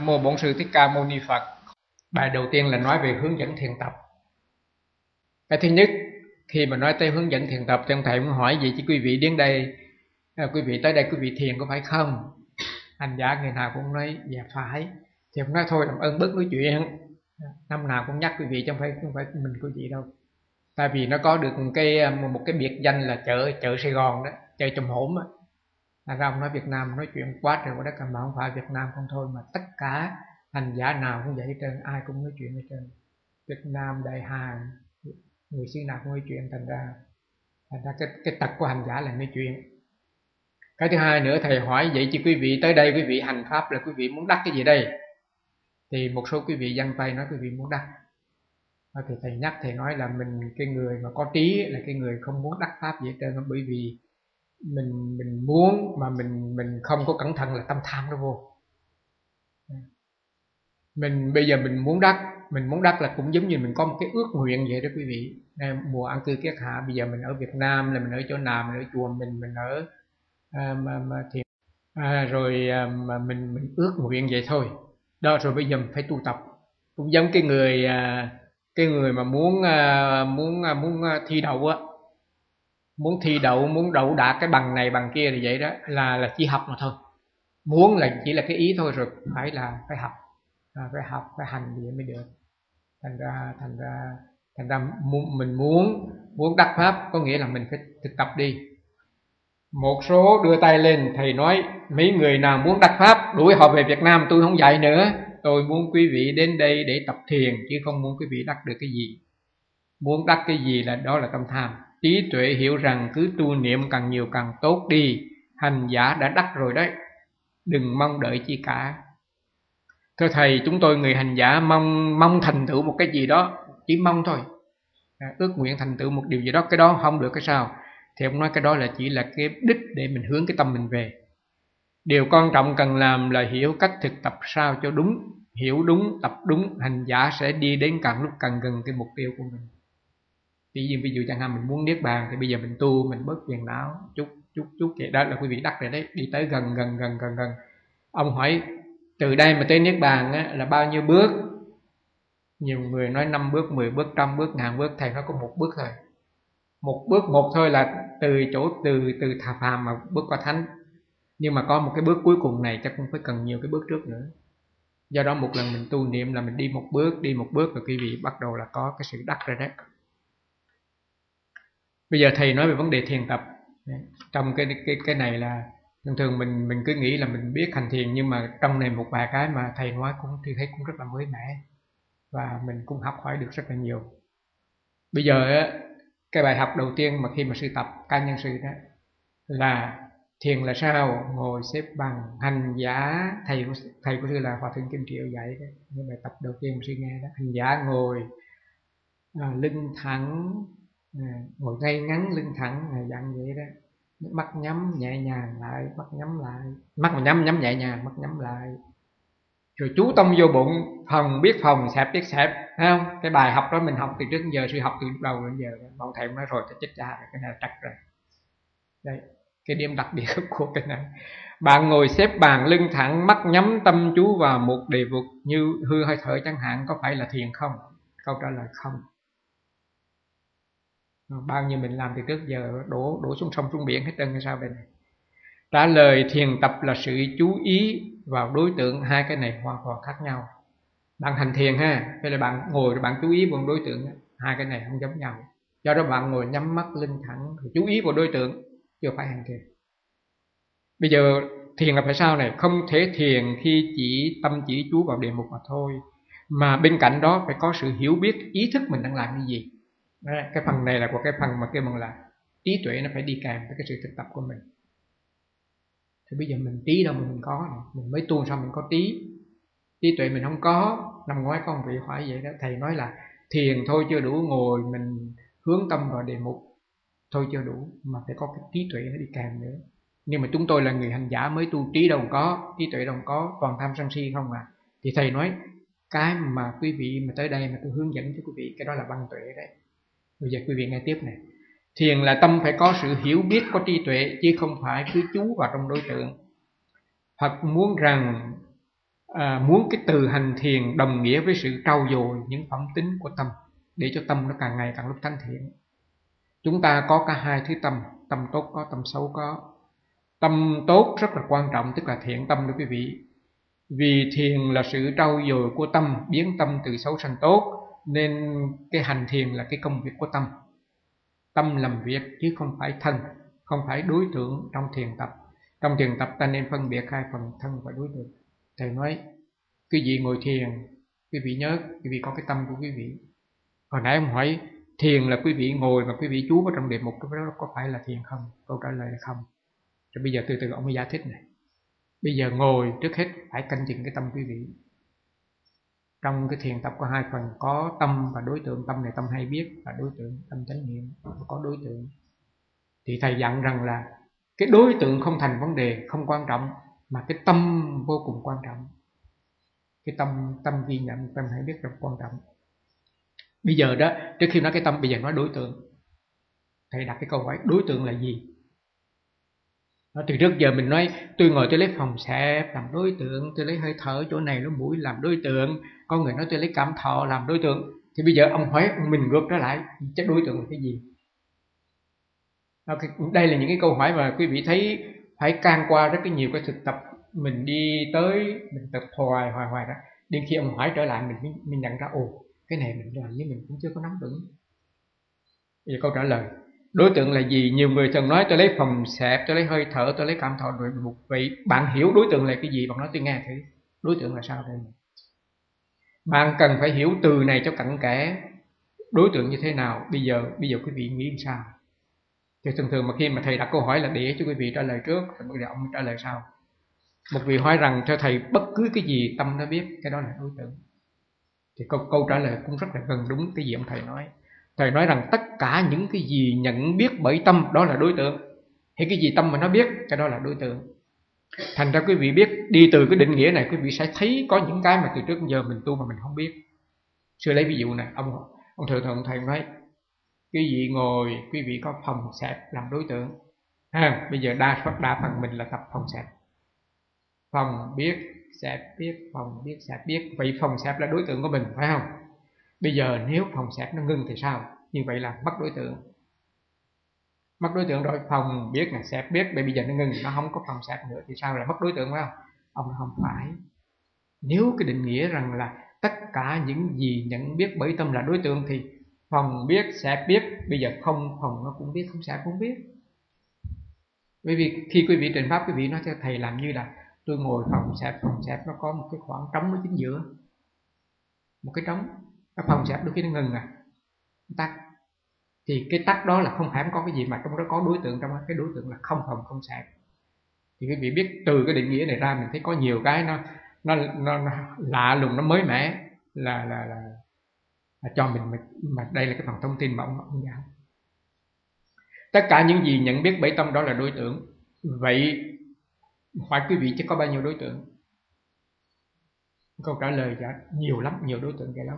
Nam mô Bổn Sư Thích Ca Mâu Ni Phật. Bài đầu tiên là nói về hướng dẫn thiền tập. Cái thứ nhất, khi mà nói tới hướng dẫn thiền tập thì ông thầy muốn hỏi gì chứ quý vị đến đây, quý vị tới đây quý vị thiền có phải không? Hành giả người nào cũng nói dạ phải. Thì ông nói thôi làm ơn bớt nói chuyện. Năm nào cũng nhắc quý vị chứ không phải mình quý vị đâu. Tại vì nó có được một cái biệt danh là chợ Sài Gòn đó, chợ Chùm Hổm á. Thành ra ông nói Việt Nam nói chuyện quá trời quá đất, mà không phải Việt Nam không thôi mà tất cả hành giả nào cũng vậy hết trơn, ai cũng nói chuyện hết trơn. Việt Nam, Đại Hàn, người xứ nào cũng nói chuyện, thành ra cái tật của hành giả là nói chuyện. Cái thứ hai nữa, thầy hỏi vậy chứ quý vị tới đây quý vị hành pháp là quý vị muốn đắc cái gì đây? Thì một số quý vị giăng tay nói quý vị muốn đắc. Thì thầy nhắc, thầy nói là mình, cái người mà có trí là cái người không muốn đắc pháp gì hết trơn, bởi vì mình muốn mà mình không có cẩn thận là tâm tham nó vô. Bây giờ mình muốn đắc là cũng giống như mình có một cái ước nguyện vậy đó quý vị. Mùa an cư kiết hạ, bây giờ mình ở Việt Nam là mình ở chỗ nào, mình ở chùa mình ở thiền, rồi mà mình ước nguyện vậy thôi. Đó, rồi bây giờ mình phải tu tập. Cũng giống cái người mà muốn thi đậu á, muốn đậu đạt cái bằng này bằng kia thì vậy đó, là chỉ học mà thôi. Muốn là chỉ là cái ý thôi, rồi phải học, phải hành gì mới được. Thành ra mình muốn đắc pháp có nghĩa là mình phải thực tập đi. Một số đưa tay lên, thầy nói mấy người nào muốn đắc pháp đuổi họ về Việt Nam, tôi không dạy nữa. Tôi muốn quý vị đến đây để tập thiền, chứ không muốn quý vị đắc được cái gì. Muốn đắc cái gì là đó là tâm tham. Trí tuệ hiểu rằng cứ tu niệm càng nhiều càng tốt đi, hành giả đã đắc rồi đấy, đừng mong đợi chi cả. Thưa thầy, chúng tôi người hành giả mong thành tựu một cái gì đó, chỉ mong thôi, ước nguyện thành tựu một điều gì đó, cái đó không được cái sao? Thì ông nói cái đó là chỉ là cái đích để mình hướng cái tâm mình về. Điều quan trọng cần làm là hiểu cách thực tập sao cho đúng, hiểu đúng, tập đúng, hành giả sẽ đi đến càng lúc càng gần cái mục tiêu của mình. Ví dụ chẳng hạn mình muốn niết bàn thì bây giờ mình tu, mình bớt phiền não chút vậy đó là quý vị đắc rồi đấy, đi tới gần. Ông hỏi từ đây mà tới niết bàn á, là bao nhiêu bước? Nhiều người nói 5 bước, 10 bước, 100 bước, 1000 bước, thầy nói có một bước thôi. Một bước một thôi là từ thà phàm mà bước qua thánh. Nhưng mà có một cái bước cuối cùng này chắc cũng phải cần nhiều cái bước trước nữa. Do đó một lần mình tu niệm là mình đi một bước rồi quý vị bắt đầu là có cái sự đắc rồi đấy. Bây giờ thầy nói về vấn đề thiền tập. Trong cái này là thường mình cứ nghĩ là mình biết hành thiền, nhưng mà trong này một vài cái mà thầy nói thì thấy cũng rất là mới mẻ, và mình cũng học hỏi được rất là nhiều. Bây giờ cái bài học đầu tiên mà khi mà sư tập cá nhân sư đó là thiền là sao? Ngồi xếp bằng, hành giả, thầy của sư là Hòa Thượng Kim Triệu dạy đó. Cái bài tập đầu tiên mà sư nghe đó, hành giả ngồi lưng thẳng, ngồi ngay ngắn lưng thẳng, dạng vậy đó. Mắt nhắm nhẹ nhàng lại, mắt nhắm lại, mắt mà nhắm nhẹ nhàng, mắt nhắm lại, rồi chú tâm vô bụng, phòng biết phòng, xẹp biết xẹp, thấy không? Cái bài học đó mình học từ trước đến giờ, sư học từ lúc đầu đến giờ, bọn thầy nói rồi thì chết cha, cái này là trật rồi. Đây, cái điểm đặc biệt của cái này. Bạn ngồi xếp bằng lưng thẳng, mắt nhắm, tâm chú vào một đề vực như hư hơi thở chẳng hạn, có phải là thiền không? Câu trả lời không. Bao nhiêu mình làm từ trước giờ đổ xuống sông xuống biển hết trơn hay sao vậy này? Trả lời thiền tập là sự chú ý vào đối tượng, hai cái này hoàn toàn khác nhau. Bạn hành thiền ha, hay là bạn ngồi rồi bạn chú ý vào đối tượng, hai cái này không giống nhau. Do đó bạn ngồi nhắm mắt lưng thẳng thì chú ý vào đối tượng, chưa phải hành thiền. Bây giờ thiền là phải sao này? Không thể thiền khi tâm chỉ chú vào đề mục mà thôi, mà bên cạnh đó phải có sự hiểu biết, ý thức mình đang làm cái gì. Cái phần này là của cái phần mà kêu bằng là trí tuệ, nó phải đi kèm với cái sự thực tập của mình. Thì bây giờ mình trí đâu mà mình có, mình mới tu sao mình có trí tuệ mình không có. Năm ngoái có một vị hỏi vậy đó, thầy nói là thiền thôi chưa đủ, ngồi mình hướng tâm vào đề mục thôi chưa đủ, mà phải có cái trí tuệ nó đi kèm nữa. Nhưng mà chúng tôi là người hành giả mới tu, trí đâu có, trí tuệ đâu có, toàn tham sân si không à. Thì thầy nói cái mà quý vị mà tới đây mà tôi hướng dẫn cho quý vị, cái đó là văn tuệ đấy. Bây giờ quý vị nghe tiếp này. Thiền là tâm phải có sự hiểu biết, có trí tuệ, chứ không phải cứ chú vào trong đối tượng. Phật muốn rằng muốn cái từ hành thiền đồng nghĩa với sự trau dồi những phẩm tính của tâm, để cho tâm nó càng ngày càng lúc thanh thiện. Chúng ta có cả hai thứ tâm, tâm tốt có, tâm xấu có. Tâm tốt rất là quan trọng, tức là thiện tâm đó quý vị. Vì thiền là sự trau dồi của tâm, biến tâm từ xấu thành tốt, nên cái hành thiền là cái công việc của tâm. Tâm làm việc chứ không phải thân, không phải đối tượng trong thiền tập. Trong thiền tập ta nên phân biệt hai phần thân và đối tượng. Thầy nói, quý vị ngồi thiền, quý vị nhớ, quý vị có cái tâm của quý vị. Hồi nãy ông hỏi, thiền là quý vị ngồi và quý vị chú vào trong đề mục, cái đó có phải là thiền không? Câu trả lời là không. Rồi bây giờ từ từ ông mới giải thích này. Bây giờ ngồi trước hết phải canh chừng cái tâm quý vị. Trong cái thiền tập có hai phần, có tâm và đối tượng. Tâm này tâm hay biết là đối tượng, tâm chánh niệm, có đối tượng. Thì thầy dặn rằng là cái đối tượng không thành vấn đề, không quan trọng, mà cái tâm vô cùng quan trọng. Cái tâm ghi nhận, tâm hay biết rất quan trọng. Bây giờ đó, trước khi nói cái tâm, bây giờ nói đối tượng. Thầy đặt cái câu hỏi, đối tượng là gì? Từ trước giờ mình nói tôi ngồi tôi lấy phòng xẹp làm đối tượng, tôi lấy hơi thở chỗ này lỗ mũi làm đối tượng, có người nói tôi lấy cảm thọ làm đối tượng. Thì bây giờ ông hỏi mình ngược trở lại, chắc đối tượng là cái gì? Đây là những cái câu hỏi mà quý vị thấy phải can qua rất nhiều cái thực tập. Mình đi tới mình tập hoài đó, đến khi ông hỏi trở lại mình nhận ra cái này mình làm với mình cũng chưa có nắm vững. Bây giờ câu trả lời, đối tượng là gì? Nhiều người thường nói tôi lấy phòng xẹp, tôi lấy hơi thở, tôi lấy cảm thọ rồi một vị. Bạn hiểu đối tượng là cái gì? Bạn nói tôi nghe thử. Đối tượng là sao đây? Bạn cần phải hiểu từ này cho cặn kẽ. Đối tượng như thế nào? Bây giờ quý vị nghĩ sao? Thì thường mà khi mà thầy đặt câu hỏi là để cho quý vị trả lời trước, rồi bây giờ ông trả lời sau. Một vị hỏi rằng cho thầy bất cứ cái gì tâm nó biết, cái đó là đối tượng. Thì câu trả lời cũng rất là gần đúng cái gì ông thầy nói. Thầy nói rằng tất cả những cái gì nhận biết bởi tâm đó là đối tượng. Hay cái gì tâm mà nó biết, cái đó là đối tượng. Thành ra quý vị biết, đi từ cái định nghĩa này quý vị sẽ thấy có những cái mà từ trước giờ mình tu mà mình không biết. Xưa lấy ví dụ này, ông thường thầy nói, quý vị ngồi, quý vị có phòng xẹp làm đối tượng. Bây giờ đa phần mình là tập phòng xẹp. Phòng biết, xẹp biết, phòng biết, xẹp biết. Vậy phòng xẹp là đối tượng của mình, phải không? Bây giờ nếu phòng xẹp nó ngưng thì sao? Như vậy là mất đối tượng. Mất đối tượng rồi, phòng biết là xẹp biết, bây giờ nó ngưng, nó không có phòng xẹp nữa thì sao, là mất đối tượng phải không? Ông không phải. Nếu cái định nghĩa rằng là tất cả những gì nhận biết bởi tâm là đối tượng thì phòng biết, xẹp biết, bây giờ không phòng nó cũng biết, không xẹp cũng biết. Bởi vì khi quý vị trình pháp, quý vị nói cho thầy làm như là tôi ngồi phòng xẹp nó có một cái khoảng trống ở chính giữa, một cái trống. Cái phòng xẹp đôi khi nó ngừng tắt. Thì cái tắt đó là không phải có cái gì mà trong đó có đối tượng, trong đó cái đối tượng là không phòng không xẹp. Thì quý vị biết từ cái định nghĩa này ra mình thấy có nhiều cái nó lạ lùng, nó mới mẻ, là cho mình mà đây là cái phần thông tin mà ông giáo. Tất cả những gì nhận biết bởi tâm đó là đối tượng. Vậy hỏi quý vị chứ có bao nhiêu đối tượng? Câu trả lời là nhiều lắm, nhiều đối tượng vậy lắm.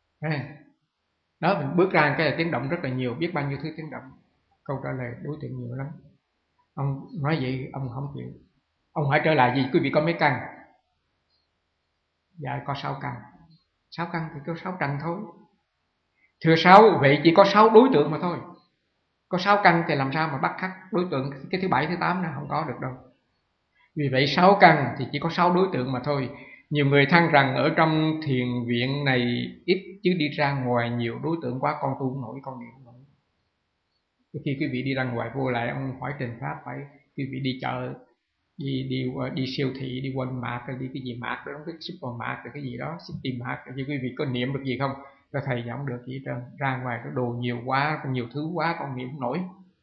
Đó, mình bước ra cái là tiếng động rất là nhiều, biết bao nhiêu thứ tiếng động. Câu trả lời đối tượng nhiều lắm. Ông nói vậy ông không chịu. Ông hỏi trở lại gì quý vị có mấy căn? Dạ có 6 căn. 6 căn thì có 6 trần thôi. Thưa 6, vậy chỉ có 6 đối tượng mà thôi. Có 6 căn thì làm sao mà bắt khắc đối tượng cái thứ 7, thứ 8 nó không có được đâu. Vì vậy 6 căn thì chỉ có 6 đối tượng mà thôi. Nhiều người than rằng ở trong thiền viện này ít chứ đi ra ngoài nhiều đối tượng quá, con tu không nổi, con niệm không nổi. Khi quý vị đi ra ngoài vô lại ông hỏi trình pháp, phải quý vị đi chợ, đi siêu thị, đi Walmart, rồi đi cái gì mart đó, cái supermart rồi cái gì đó, city mart, rồi quý vị có niệm được gì không? Rồi thầy giọng được gì hết trơn, ra ngoài cái đồ nhiều quá, nhiều thứ quá, con niệm không nổi.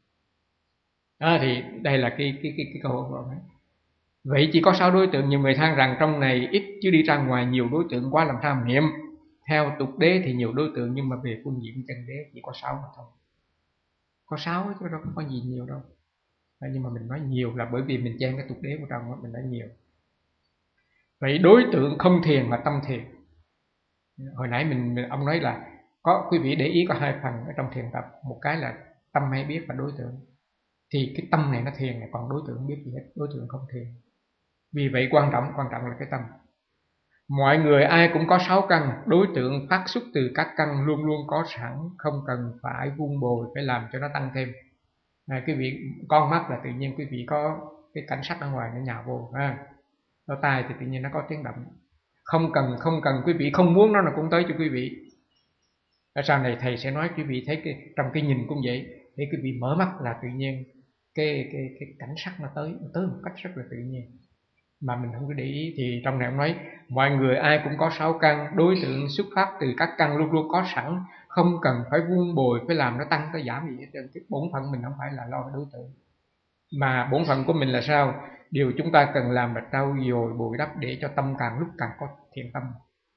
Thì đây là cái câu hỏi. Vậy chỉ có 6 đối tượng, nhiều người than rằng trong này ít chứ đi ra ngoài nhiều đối tượng quá, làm sao mà niệm? Theo tục đế thì nhiều đối tượng, nhưng mà về phương diện chân đế chỉ có 6 mà thôi. Có 6 chứ đâu có gì nhiều đâu. Nhưng mà mình nói nhiều là bởi vì mình chen cái tục đế vào trong, mình nói nhiều. Vậy đối tượng không thiền mà tâm thiền. Hồi nãy ông nói là có, quý vị để ý có hai phần ở trong thiền tập. Một cái là tâm hay biết và đối tượng. Thì cái tâm này nó thiền này, còn đối tượng biết gì hết, đối tượng không thiền. Vì vậy quan trọng là cái tâm. Mọi người ai cũng có 6 căn, đối tượng phát xuất từ các căn luôn luôn có sẵn, không cần phải vun bồi, phải làm cho nó tăng thêm. Quý vị con mắt là tự nhiên quý vị có cái cảnh sắc ở ngoài nó nhào vô, lỗ tai thì tự nhiên nó có tiếng động. Không cần quý vị không muốn nó cũng tới cho quý vị. Ở sau này thầy sẽ nói quý vị thấy trong cái nhìn cũng vậy, để quý vị mở mắt là tự nhiên cái cảnh sắc nó tới một cách rất là tự nhiên mà mình không có để ý. Thì trong này ông nói mọi người ai cũng có 6 căn, đối tượng xuất phát từ các căn luôn luôn có sẵn, không cần phải vun bồi, phải làm nó tăng nó giảm gì hết trơn. Cái bổn phận mình không phải là lo đối tượng, mà bổn phận của mình là sao? Điều chúng ta cần làm là trau dồi bồi đắp để cho tâm càng lúc càng có thiện tâm.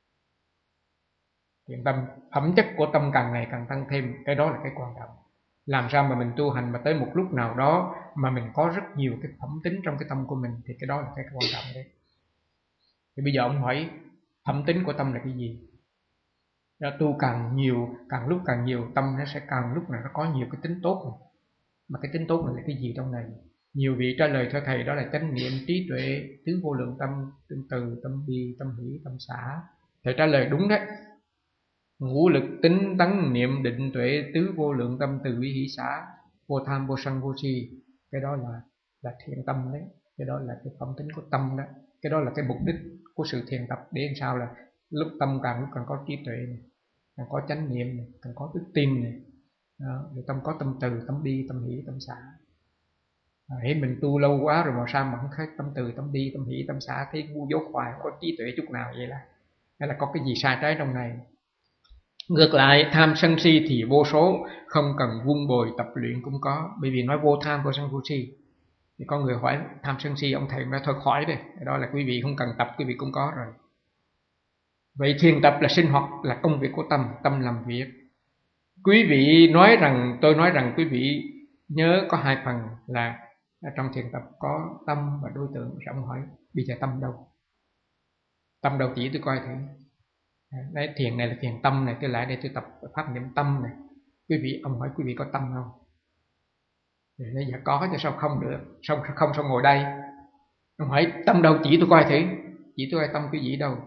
Thiện tâm, phẩm chất của tâm càng ngày càng tăng thêm, cái đó là cái quan trọng. Làm sao mà mình tu hành mà tới một lúc nào đó mà mình có rất nhiều cái phẩm tính trong cái tâm của mình, thì cái đó là cái quan trọng đấy. Thì bây giờ ông hỏi phẩm tính của tâm là cái gì? Tu càng nhiều, càng lúc càng nhiều, tâm nó sẽ càng lúc nào nó có nhiều cái tính tốt này. Mà cái tính tốt này là cái gì trong này? Nhiều vị trả lời theo thầy đó là chánh niệm, trí tuệ, tứ vô lượng tâm, tương từ, tâm bi, tâm hỷ, tâm xả. Thầy trả lời đúng đấy. Ngũ lực tính tấn niệm định tuệ tứ vô lượng tâm từ bi hỷ xả, vô tham vô sân vô si. Cái đó là thiện tâm đấy. Cái đó là cái phẩm tính của tâm đó. Cái đó là cái mục đích của sự thiền tập, để làm sao là lúc tâm càng lúc càng có trí tuệ này, càng có chánh niệm này, càng có đức tin này. Rồi tâm có tâm từ, tâm bi, tâm hỷ, tâm xả. Hễ mình tu lâu quá rồi mà sao mà không thấy tâm từ, tâm bi, tâm hỷ, tâm xả, thấy ngu dốt hoài, không có trí tuệ chút nào, vậy là hay là có cái gì sai trái trong này. Ngược lại tham sân si thì vô số, không cần vun bồi tập luyện cũng có. Bởi vì nói vô tham vô sân vô si, thì có người hỏi tham sân si, ông thầy nói thôi khỏi đi, đó là quý vị không cần tập, quý vị cũng có rồi. Vậy thiền tập là sinh hoạt, là công việc của tâm, tâm làm việc. Quý vị nói rằng, tôi nói rằng quý vị nhớ có hai phần là trong thiền tập có tâm và đối tượng. Rồi ông hỏi bây giờ tâm đâu? Tâm đâu chỉ tôi coi thử. Đấy, thiền này là thiền tâm này, tôi lại đây tôi tập pháp niệm tâm này. Quý vị, ông hỏi quý vị có tâm không? Thì nói dạ có, chứ sao không được, sao ngồi đây. Ông hỏi tâm đâu chỉ tôi coi thử, chỉ tôi coi tâm quý vị đâu.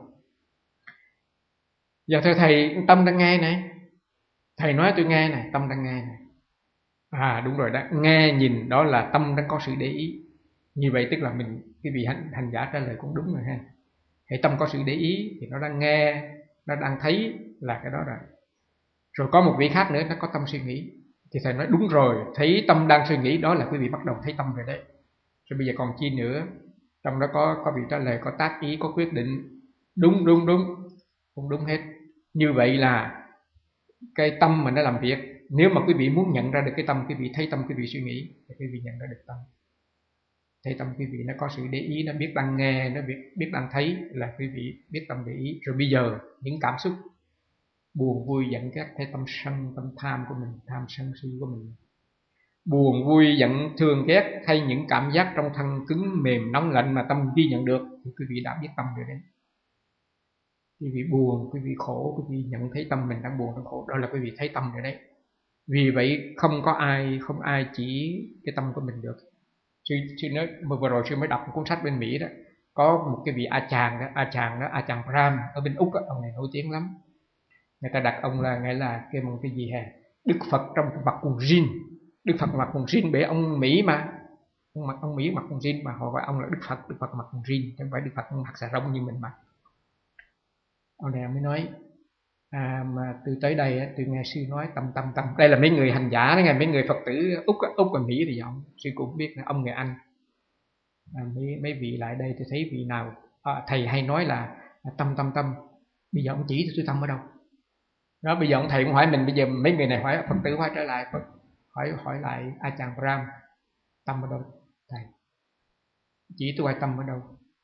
Giờ thưa thầy, tâm đang nghe này, thầy nói tôi nghe này, tâm đang nghe này. Đúng rồi đó, nghe nhìn đó là tâm đang có sự để ý. Như vậy tức là mình, cái vị hành giả trả lời cũng đúng rồi ha. Hãy tâm có sự để ý thì nó đang nghe, nó đang thấy, là cái đó rồi. Rồi có một vị khác nữa nó có tâm suy nghĩ, thì thầy nói đúng rồi, thấy tâm đang suy nghĩ đó là quý vị bắt đầu thấy tâm rồi đấy. Rồi bây giờ còn chi nữa? Trong đó có vị trả lời có tác ý, có quyết định. Đúng, không đúng hết. Như vậy là cái tâm mà nó làm việc. Nếu mà quý vị muốn nhận ra được cái tâm, quý vị thấy tâm quý vị suy nghĩ, thì quý vị nhận ra được tâm. Thấy tâm quý vị nó có sự để ý, nó biết đang nghe, nó biết đang thấy, là quý vị biết tâm để ý. Rồi bây giờ những cảm xúc buồn vui giận ghét, thấy tâm sân, tâm tham của mình, tham sân si của mình. Buồn vui giận thương ghét, hay những cảm giác trong thân cứng mềm nóng lạnh mà tâm ghi nhận được, thì quý vị đã biết tâm rồi đấy. Quý vị buồn, quý vị khổ, quý vị nhận thấy tâm mình đang buồn đang khổ, đó là quý vị thấy tâm rồi đấy. Vì vậy không ai chỉ cái tâm của mình được. Sư nói vừa rồi sư mới đọc một cuốn sách bên Mỹ đó, có một cái vị A Chàng Ram ở bên Úc đó, ông này nổi tiếng lắm. Người ta đặt ông là nghĩa là cái gì hè, Đức Phật trong mặc quần jean. Đức Phật mặc quần jean, bởi ông Mỹ mà, ông Mỹ mặc quần jean mà họ gọi ông là Đức Phật mặc quần jean, chứ không phải Đức Phật mặc xà rông như mình mặc. Ông này mới nói mà từ tới đây tôi nghe sư nói tâm. Đây là mấy người hành giả đó nghe, mấy người Phật tử Úc và Mỹ thì giọng sư cũng biết, ông người Anh. Mấy vị lại đây tôi thấy vị nào thầy hay nói là tâm. Bây giờ ông chỉ tôi tâm ở đâu đó. Bây giờ ông thầy cũng hỏi mình, bây giờ mấy người này hỏi Phật tử hỏi trở lại, hỏi lại A Chàng Ram, tâm ở đâu thầy, chỉ tôi hỏi tâm ở đâu.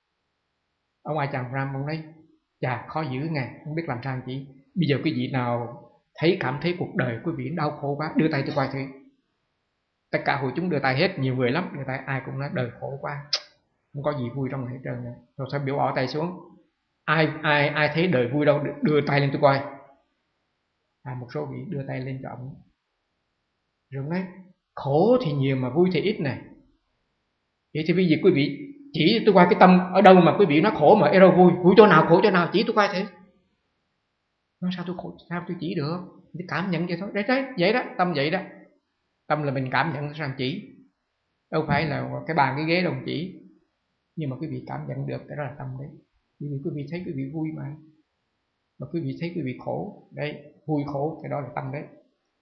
Ông A Chàng Ram ông nói chà khó dữ nghe, không biết làm sao chỉ. Bây giờ quý vị nào cảm thấy cuộc đời quý vị đau khổ quá, đưa tay tôi coi thử. Tất cả hội chúng đưa tay hết, nhiều người lắm, đưa tay ai cũng nói đời khổ quá, không có gì vui trong này hết trơn. Rồi sao biểu bỏ tay xuống. Ai thấy đời vui đâu, đưa tay lên tôi coi. Một số vị đưa tay lên cho ông. Rồi nói khổ thì nhiều mà vui thì ít này. Vậy thì bây giờ quý vị Chỉ tôi coi cái tâm ở đâu mà quý vị nó khổ mà ở đâu vui, vui chỗ nào khổ chỗ nào, chỉ tôi coi thế. Nói sao tôi khổ, sao tôi chỉ được? Tôi cảm nhận vậy thôi. Đấy, vậy đó, tâm vậy đó. Tâm là mình cảm nhận sao chỉ. Đâu phải là cái bàn cái ghế đồng chỉ. Nhưng mà quý vị cảm nhận được cái đó là tâm đấy. Bởi vì quý vị thấy quý vị vui mà quý vị thấy quý vị khổ, đấy, vui khổ, cái đó là tâm đấy.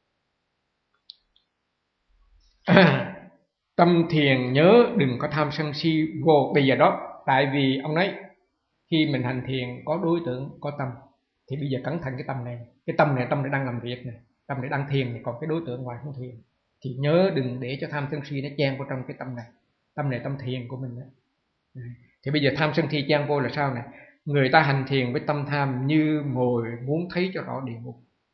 Tâm thiền nhớ đừng có tham sân si vô. Bây giờ đó, tại vì ông nói khi mình hành thiền có đối tượng, có tâm, thì bây giờ cẩn thận cái tâm này. Cái tâm này tâm này đang làm việc này, tâm này đang thiền này, còn cái đối tượng ngoài không thiền. Thì nhớ đừng để cho tham sân si nó chen vào trong cái tâm này. Tâm này tâm thiền của mình đó. Thì bây giờ tham sân si chen vô là sao này? Người ta hành thiền với tâm tham như ngồi muốn thấy cho rõ địa ngục.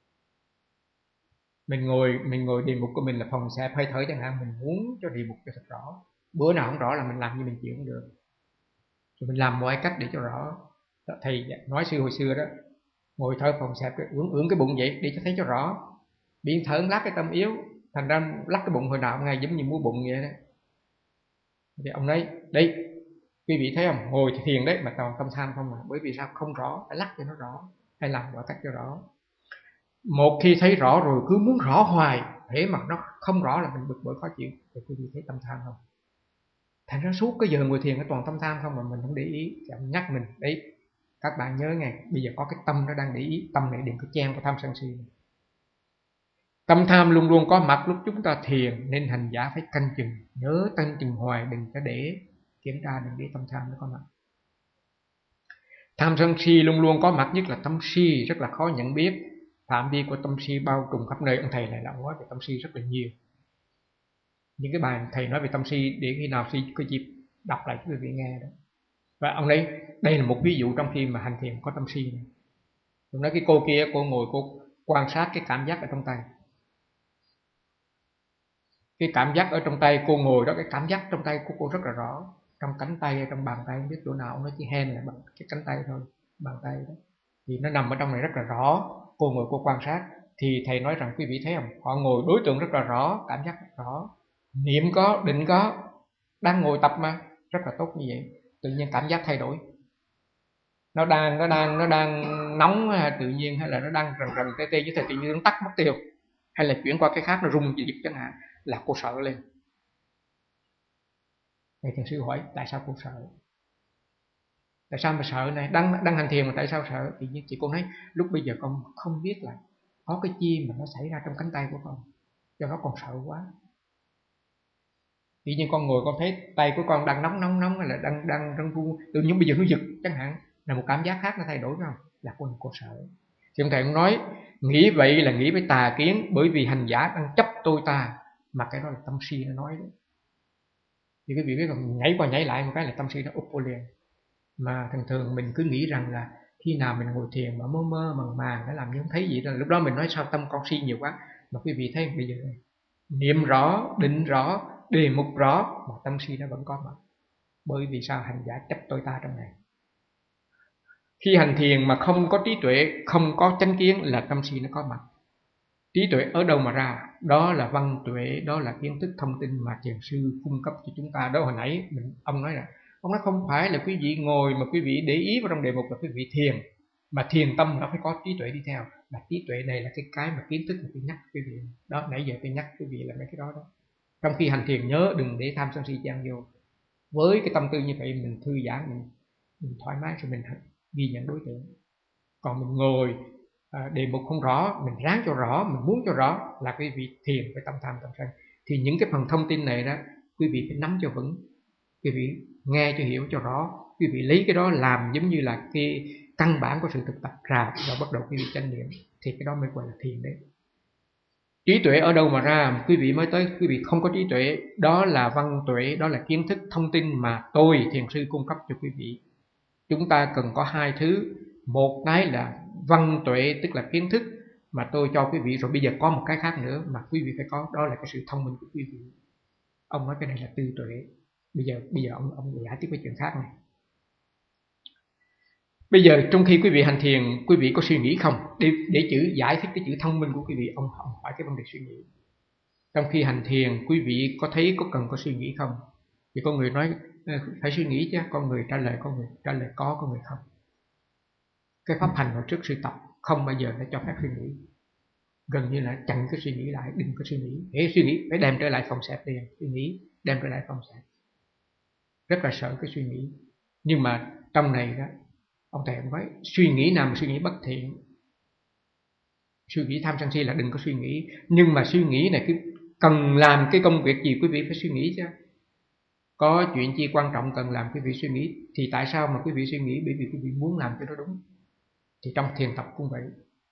Mình ngồi địa ngục của mình là phòng xẹp hơi thở chẳng hạn, mình muốn cho địa ngục cho thật rõ. Bữa nào không rõ là mình làm như mình chịu không được, rồi mình làm mọi cách để cho rõ. Thầy nói hồi xưa đó, ngồi thở phòng xẹp ưỡn cái bụng vậy để cho thấy cho rõ. Biến thở lắc cái tâm yếu, thành ra lắc cái bụng hồi nào ngày giống như mua bụng vậy đó. Thì ông nói đây, quý vị thấy không, ngồi thiền đấy mà toàn tâm tham không mà. Bởi vì sao? Không rõ, phải lắc cho nó rõ, hay làm mọi cách cho rõ. Một khi thấy rõ rồi cứ muốn rõ hoài, thế mà nó không rõ là mình bực bội khó chịu. Thì quý vị thấy tâm tham không? Thành ra suốt cái giờ ngồi thiền nó toàn tâm tham không mà mình không để ý. Thì ông nhắc mình đấy, các bạn nhớ nghe, bây giờ có cái tâm nó đang để ý. Tâm này đừng có chen vào tham sân si. Tâm tham luôn luôn có mặt lúc chúng ta thiền, nên hành giả phải canh chừng, nhớ canh chừng hoài, đừng có để kiểm tra, đừng để tâm tham nó có mặt. Tham sân si luôn luôn có mặt, nhất là tâm si rất là khó nhận biết. Phạm vi của tâm si bao trùm khắp nơi. Ông thầy này đã nói về tâm si rất là nhiều. Những cái bài thầy nói về tâm si để khi nào có dịp đọc lại cho quý vị nghe đó. Và ông đây là một ví dụ trong khi mà hành thiền có tâm si này. Ông nói cái cô kia, cô ngồi cô quan sát cái cảm giác ở trong tay. Cái cảm giác ở trong tay, cô ngồi đó, cái cảm giác trong tay của cô rất là rõ. Trong cánh tay, trong bàn tay, không biết chỗ nào, nó chỉ hen là bằng cái cánh tay thôi, bàn tay đó. Thì nó nằm ở trong này rất là rõ. Cô ngồi cô quan sát. Thì thầy nói rằng quý vị thấy không, họ ngồi đối tượng rất là rõ, cảm giác rất rõ. Niệm có, định có, đang ngồi tập mà, rất là tốt như vậy. Tự nhiên cảm giác thay đổi. Nó đang nóng tự nhiên, hay là nó đang rần rần tê tê với thầy, tự nhiên nó tắt mất tiêu. Hay là chuyển qua cái khác nó rung giật chẳng hạn, là cô sợ lên. Thầy thiền sư hỏi tại sao cô sợ? Tại sao mà sợ này? Đang hành thiền mà tại sao sợ? Thì chị cô nói lúc bây giờ con không biết là có cái chi mà nó xảy ra trong cánh tay của con, do đó con sợ quá. Tự nhiên con ngồi con thấy tay của con đang nóng hay là đang run, tự nhiên bây giờ nó giật chẳng hạn, là một cảm giác khác nó thay đổi phải không? Là cô sợ. Thì ông thầy cũng nói nghĩ vậy là nghĩ với tà kiến, bởi vì hành giả đang chấp tôi ta, mà cái đó là tâm si nó nói đó. Thì quý vị biết không, nhảy qua nhảy lại một cái là tâm si nó úp vô liền. Mà thường mình cứ nghĩ rằng là khi nào mình ngồi thiền mà mơ màng màng, nó làm như không thấy gì đó, lúc đó mình nói sao tâm con si nhiều quá. Mà quý vị thấy bây giờ niệm rõ, định rõ, đề mục rõ mà tâm si nó vẫn có mặt. Bởi vì sao? Hành giả chấp tôi ta trong này. Khi hành thiền mà không có trí tuệ, không có chánh kiến là tâm si nó có mặt. Trí tuệ ở đâu mà ra? Đó là văn tuệ, đó là kiến thức thông tin mà thiền sư cung cấp cho chúng ta. Đó hồi nãy ông nói là ông nói không phải là quý vị ngồi mà quý vị để ý vào trong đề mục là quý vị thiền, mà thiền tâm nó phải có trí tuệ đi theo. Mà trí tuệ này là cái mà kiến thức mà tôi nhắc quý vị. Đó, nãy giờ tôi nhắc quý vị là mấy cái đó đó. Trong khi hành thiền nhớ đừng để tham sân si chen vô. Với cái tâm tư như vậy mình thư giãn, mình thoải mái rồi mình ghi nhận đối tượng. Còn mình ngồi đề mục không rõ, mình ráng cho rõ, mình muốn cho rõ là quý vị thiền với tâm tham tâm sân. Thì những cái phần thông tin này đó quý vị phải nắm cho vững, quý vị nghe cho hiểu cho rõ, quý vị lấy cái đó làm giống như là cái căn bản của sự thực tập ra, và bắt đầu quý vị chánh niệm, thì cái đó mới gọi là thiền đấy. Trí tuệ ở đâu mà ra? Quý vị mới tới, quý vị không có trí tuệ, đó là văn tuệ, đó là kiến thức thông tin mà tôi thiền sư cung cấp cho quý vị. Chúng ta cần có hai thứ, một cái là văn tuệ tức là kiến thức mà tôi cho quý vị, rồi bây giờ có một cái khác nữa mà quý vị phải có, đó là cái sự thông minh của quý vị. Ông nói cái này là tư tuệ. Bây giờ ông giải tiếp cái chuyện khác này. Bây giờ trong khi quý vị hành thiền, quý vị có suy nghĩ không? Để giải thích cái chữ thông minh của quý vị, ông hỏi cái vấn đề suy nghĩ. Trong khi hành thiền, quý vị có thấy có cần có suy nghĩ không? Thì có người nói phải suy nghĩ chứ. Con người trả lời có, con người không. Cái pháp hành hồi trước sự tập không bao giờ nó cho phép suy nghĩ, gần như là chặn cái suy nghĩ lại, đừng có suy nghĩ. Hễ suy nghĩ phải đem trở lại phòng xẹp liền, suy nghĩ đem trở lại phòng xẹp. Rất là sợ cái suy nghĩ. Nhưng mà trong này đó, ông thầy ông nói suy nghĩ nào mà suy nghĩ bất thiện, suy nghĩ tham sân si là đừng có suy nghĩ. Nhưng mà suy nghĩ này cứ cần làm cái công việc gì quý vị phải suy nghĩ chứ. Có chuyện chi quan trọng cần làm quý vị suy nghĩ. Thì tại sao mà quý vị suy nghĩ? Bởi vì quý vị muốn làm cho nó đúng. Thì trong thiền tập cũng vậy.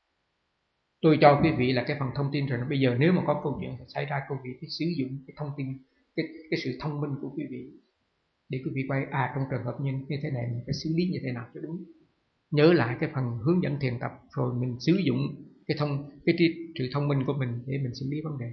Tôi cho quý vị là cái phần thông tin rồi. Bây giờ nếu mà có câu chuyện xảy ra, quý vị phải sử dụng cái thông tin, cái sự thông minh của quý vị để quý vị quay trong trường hợp như thế này mình phải xử lý như thế nào cho đúng. Nhớ lại cái phần hướng dẫn thiền tập rồi mình sử dụng cái sự thông minh của mình để mình xử lý vấn đề.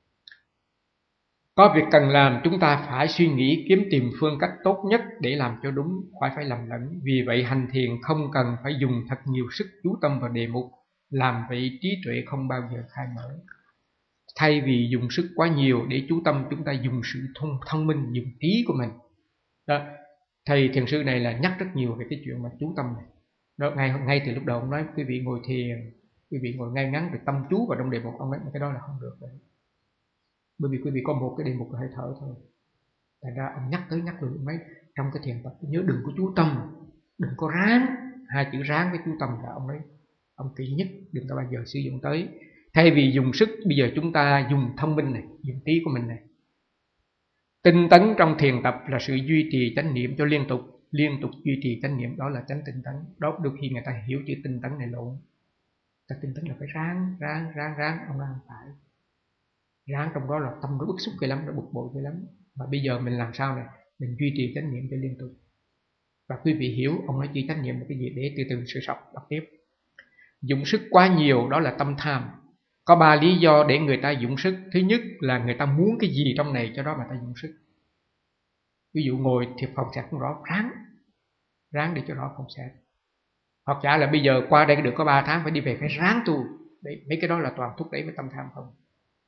Có việc cần làm, chúng ta phải suy nghĩ kiếm tìm phương cách tốt nhất để làm cho đúng, khỏi phải lầm lẫn. Vì vậy hành thiền không cần phải dùng thật nhiều sức chú tâm vào đề mục, làm vậy trí tuệ không bao giờ khai mở. Thay vì dùng sức quá nhiều để chú tâm, chúng ta dùng sự thông minh, dùng trí của mình. Đó, thầy thiền sư này là nhắc rất nhiều về cái chuyện mà chú tâm này. Đó, ngay từ lúc đầu ông nói quý vị ngồi thiền, quý vị ngồi ngay ngắn rồi tâm chú vào trong đề mục, ông nói cái đó là không được đấy. Bởi vì quý vị có một cái đề mục là hơi thở thôi. Thành ra ông nhắc tới nhắc lui mấy trong cái thiền tập nhớ đừng có chú tâm, đừng có ráng. Hai chữ ráng với chú tâm là ông nói ông kỹ nhất, đừng có bao giờ sử dụng tới. Thay vì dùng sức, bây giờ chúng ta dùng thông minh này, dùng trí của mình này. Tinh tấn trong thiền tập là sự duy trì chánh niệm cho liên tục duy trì chánh niệm, đó là chánh tinh tấn. Đó đôi khi người ta hiểu chữ tinh tấn này lộn. Ta tinh tấn là phải ráng, ông đang phải ráng, trong đó là tâm nó bức xúc cái lắm, nó bực bội cái lắm. Mà bây giờ mình làm sao này, mình duy trì chánh niệm cho liên tục. Và quý vị hiểu ông nói chi chánh niệm là cái gì để từ từ sự đọc tiếp. Dùng sức quá nhiều đó là tâm tham. Có 3 lý do để người ta dùng sức. Thứ nhất là người ta muốn cái gì trong này, cho đó mà ta dùng sức. Ví dụ ngồi thiệt phòng xẹp không rõ, ráng để cho rõ phòng xẹp. Hoặc giả là bây giờ qua đây được có 3 tháng phải đi về phải ráng tu. Đấy, mấy cái đó là toàn thúc đẩy với tâm tham không.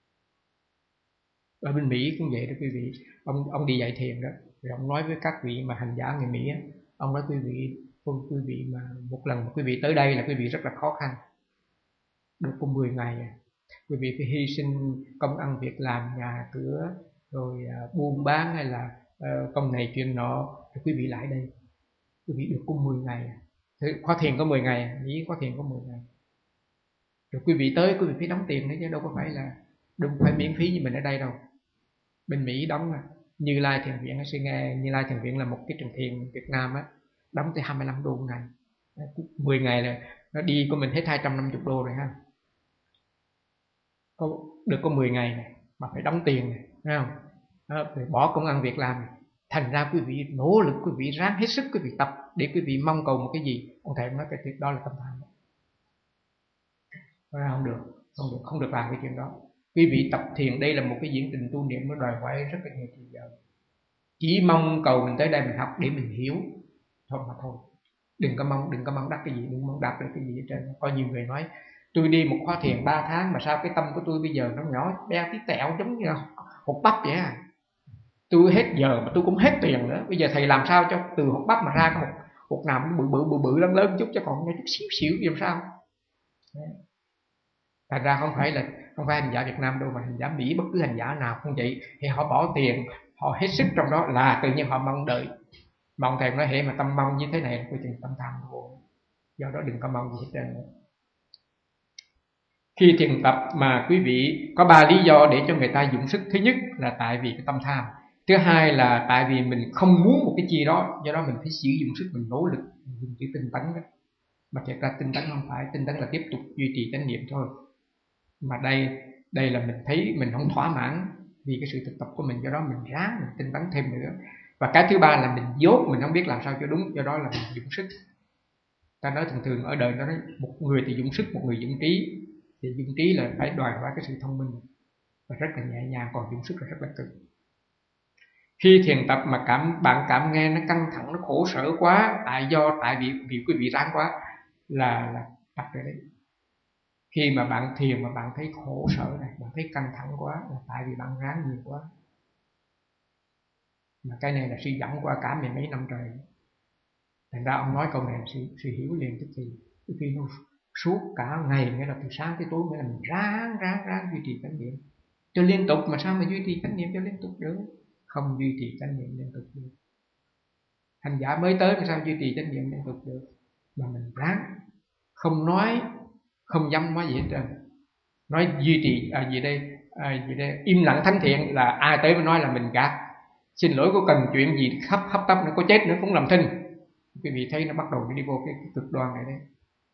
Ở bên Mỹ cũng vậy đó quý vị. Ông đi dạy thiền đó, rồi ông nói với các vị mà hành giả người Mỹ á, ông nói quý vị mà một lần mà quý vị tới đây là quý vị rất là khó khăn. Được có 10 ngày quý vị phải hy sinh công ăn việc làm, nhà cửa, rồi buôn bán hay là công này chuyện nọ, thì quý vị lại đây. Quý vị được có 10 ngày. Khóa thiền có 10 ngày, Mỹ khóa thiền có 10 ngày. Rồi quý vị tới, quý vị phải đóng tiền nữa chứ đâu có phải miễn phí như mình ở đây đâu. Bên Mỹ đóng Như Lai Thiền Viện, sẽ nghe Như Lai Thiền Viện là một cái trường thiền Việt Nam á, đóng tới 25 đô một ngày. 10 ngày là nó đi của mình hết 250 đô rồi ha. Được có 10 ngày này mà phải đóng tiền này, thấy không? Rồi bỏ công ăn việc làm. Thành ra quý vị nỗ lực, quý vị ráng hết sức, quý vị tập để quý vị mong cầu một cái gì. Ông thầy nói cái chuyện đó là tâm tham. Không được làm cái chuyện đó. Quý vị tập thiền, đây là một cái diễn trình tu niệm, nó đòi hỏi rất là nhiều thời giờ. Chỉ mong cầu mình tới đây mình học để mình hiểu thôi mà thôi. Đừng có mong đắc cái gì, đừng mong đạt được cái gì hết trơn. Có nhiều người nói tôi đi một khóa thiền 3 tháng mà sao cái tâm của tôi bây giờ nó nhỏ bé tí tẹo giống như hột bắp vậy à. Tôi hết giờ mà tôi cũng hết tiền nữa. Bây giờ thầy làm sao cho từ hột bắp mà ra cái hột nào cũng bự lớn chút, chứ còn chút xíu làm sao. Thành ra không phải hành giả Việt Nam đâu, mà hành giả Mỹ, bất cứ hành giả nào cũng vậy. Thì họ bỏ tiền, họ hết sức trong đó là tự nhiên họ mong đợi. Mong thầy nói hệ mà tâm mong như thế này, coi chừng tâm tham vô. Do đó đừng có mong gì hết trơn nữa. Khi thiền tập mà quý vị có 3 lý do để cho người ta dụng sức. Thứ nhất là tại vì cái tâm tham. Thứ hai là tại vì mình không muốn một cái gì đó, do đó mình phải sử dụng sức, mình nỗ lực, mình dùng chữ tinh tấn đó. Mà thật ra tinh tấn không phải, tinh tấn là tiếp tục duy trì chánh niệm thôi. Mà đây là mình thấy mình không thỏa mãn vì cái sự thực tập của mình, do đó mình ráng mình tinh tấn thêm nữa. Và cái thứ ba là mình dốt, mình không biết làm sao cho đúng, do đó là mình dụng sức. Ta nói thường ở đời nó nói một người thì dụng sức, một người dụng trí. Thì dụng trí là phải đòi hỏi cái sự thông minh và rất là nhẹ nhàng, còn dụng sức là rất là cực. Khi thiền tập mà bạn cảm nghe nó căng thẳng, nó khổ sở quá, tại vì quý vị ráng quá là tập rồi đấy. Khi mà bạn thiền mà bạn thấy khổ sở này, bạn thấy căng thẳng quá, là tại vì bạn ráng nhiều quá. Mà cái này là suy dẫn qua cả mười mấy năm trời. Thành ra ông nói câu này là sự hiểu liền, tức thì khi nó suốt cả ngày, nghĩa là từ sáng tới tối, nghĩa là mình ráng duy trì chánh niệm cho liên tục. Mà sao mà duy trì chánh niệm cho liên tục được? Không duy trì chánh niệm liên tục được. Hành giả mới tới mà sao duy trì chánh niệm liên tục được? Mà mình ráng, không nói, không dám nói gì hết trơn. Nói duy trì gì đây im lặng thánh thiện là ai tới mà nói là mình gạt. Xin lỗi, có cần chuyện gì hấp tấp nữa, có chết nữa cũng làm thinh. Quý vị thấy nó bắt đầu đi vô cái cực đoan này đấy.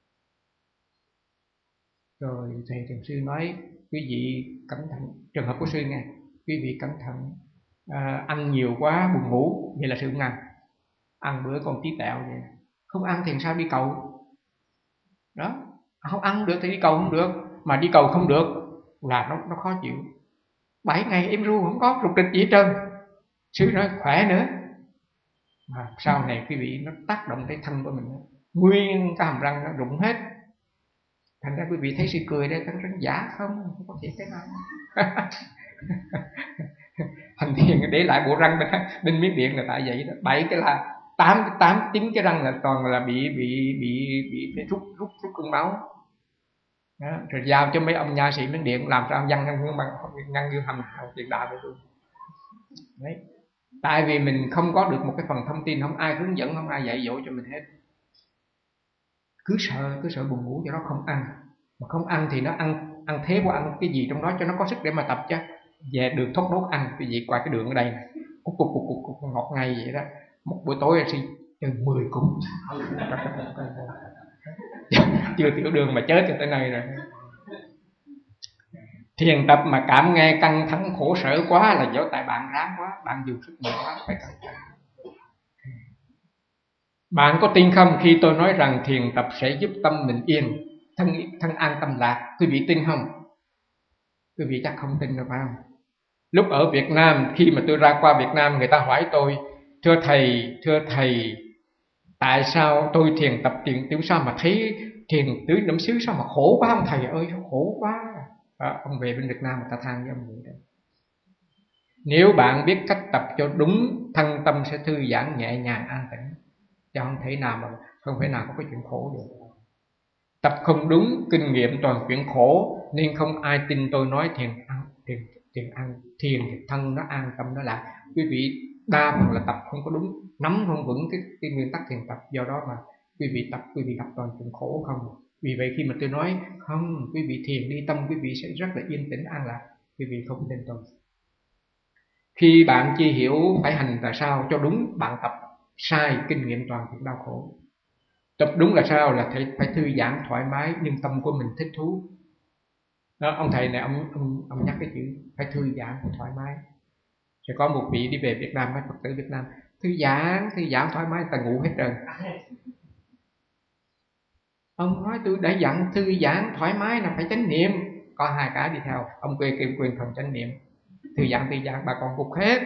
Rồi thầy thiền sư nói quý vị cẩn thận, trường hợp của sư nghe, quý vị cẩn thận, ăn nhiều quá buồn ngủ, vậy là sư không ăn. Ăn bữa còn tí tẹo vậy, không ăn thì sao đi cầu đó. Không ăn được thì đi cầu không được, mà đi cầu không được là nó khó chịu. 7 ngày im ru không có rục rịch gì hết trơn. Sư nói khỏe nữa. Mà sau này quý vị nó tác động tới thân của mình, nguyên cái hàm răng nó rụng hết. Thành ra quý vị thấy sư cười đâyทั้งrắn giả không có thể thế nào. Hành thiền để lại bộ răng bên miếng điện là tại vậy đó. 7 cái là 9 cái răng là toàn là bị rút cơn máu đó. Rồi giao cho mấy ông nha sĩ miếng điện làm sao ngăn như hầm hiện đại vậy luôn đấy. Tại vì mình không có được một cái phần thông tin, không ai hướng dẫn, không ai dạy dỗ cho mình hết. Cứ sợ buồn ngủ cho nó không ăn. Mà không ăn thì nó ăn thế qua ăn cái gì trong đó cho nó có sức để mà tập chứ. Về đường thốt nốt ăn, cái gì qua cái đường ở đây này, cục ngọt ngay vậy đó. Một buổi tối là chừng 10 cục. Chưa tiểu đường mà chết cho tới nay rồi. Thiền tập mà cảm nghe căng thẳng khổ sở quá là do tại bạn ráng quá, bạn dùng sức mạnh quá, phải cẩn thận. Bạn có tin không khi tôi nói rằng thiền tập sẽ giúp tâm mình yên, thân an tâm lạc? Quý vị tin không? Quý vị chắc không tin đâu phải không? Lúc ở Việt Nam, khi mà tôi ra qua Việt Nam, người ta hỏi tôi, thưa thầy, tại sao tôi thiền tập thiền tiểu sao mà thấy thiền tứ niệm xứ sao mà khổ quá không thầy ơi, khổ quá. Ông về bên Việt Nam người ta than với ông vậy đó. Nếu bạn biết cách tập cho đúng, thân tâm sẽ thư giãn nhẹ nhàng an tĩnh, chứ không thể nào có cái chuyện khổ được. Tập không đúng, kinh nghiệm toàn chuyện khổ, nên không ai tin tôi nói thiền thì thân nó an tâm nó lạc. Quý vị đa phần là tập không có đúng, nắm không vững cái nguyên tắc thiền tập, do đó mà quý vị gặp toàn chuyện khổ không. Vì vậy khi mà tôi nói không, quý vị thiền đi, tâm quý vị sẽ rất là yên tĩnh an lạc, quý vị không tin tôi. Khi bạn chưa hiểu phải hành là sao cho đúng, bạn tập sai, kinh nghiệm toàn chuyện đau khổ. Tập đúng là sao? Là phải thư giãn thoải mái, nhưng tâm của mình thích thú đó. Ông thầy này ông nhắc cái chữ phải thư giãn thoải mái. Sẽ có một vị đi về Việt Nam, mấy Phật tử Việt Nam thư giãn thoải mái, ta ngủ hết trơn. Ông nói tôi đã dặn thư giãn thoải mái là phải chánh niệm, có hai cái đi theo. Ông quyền phần chánh niệm, thư giãn bà còn gục hết.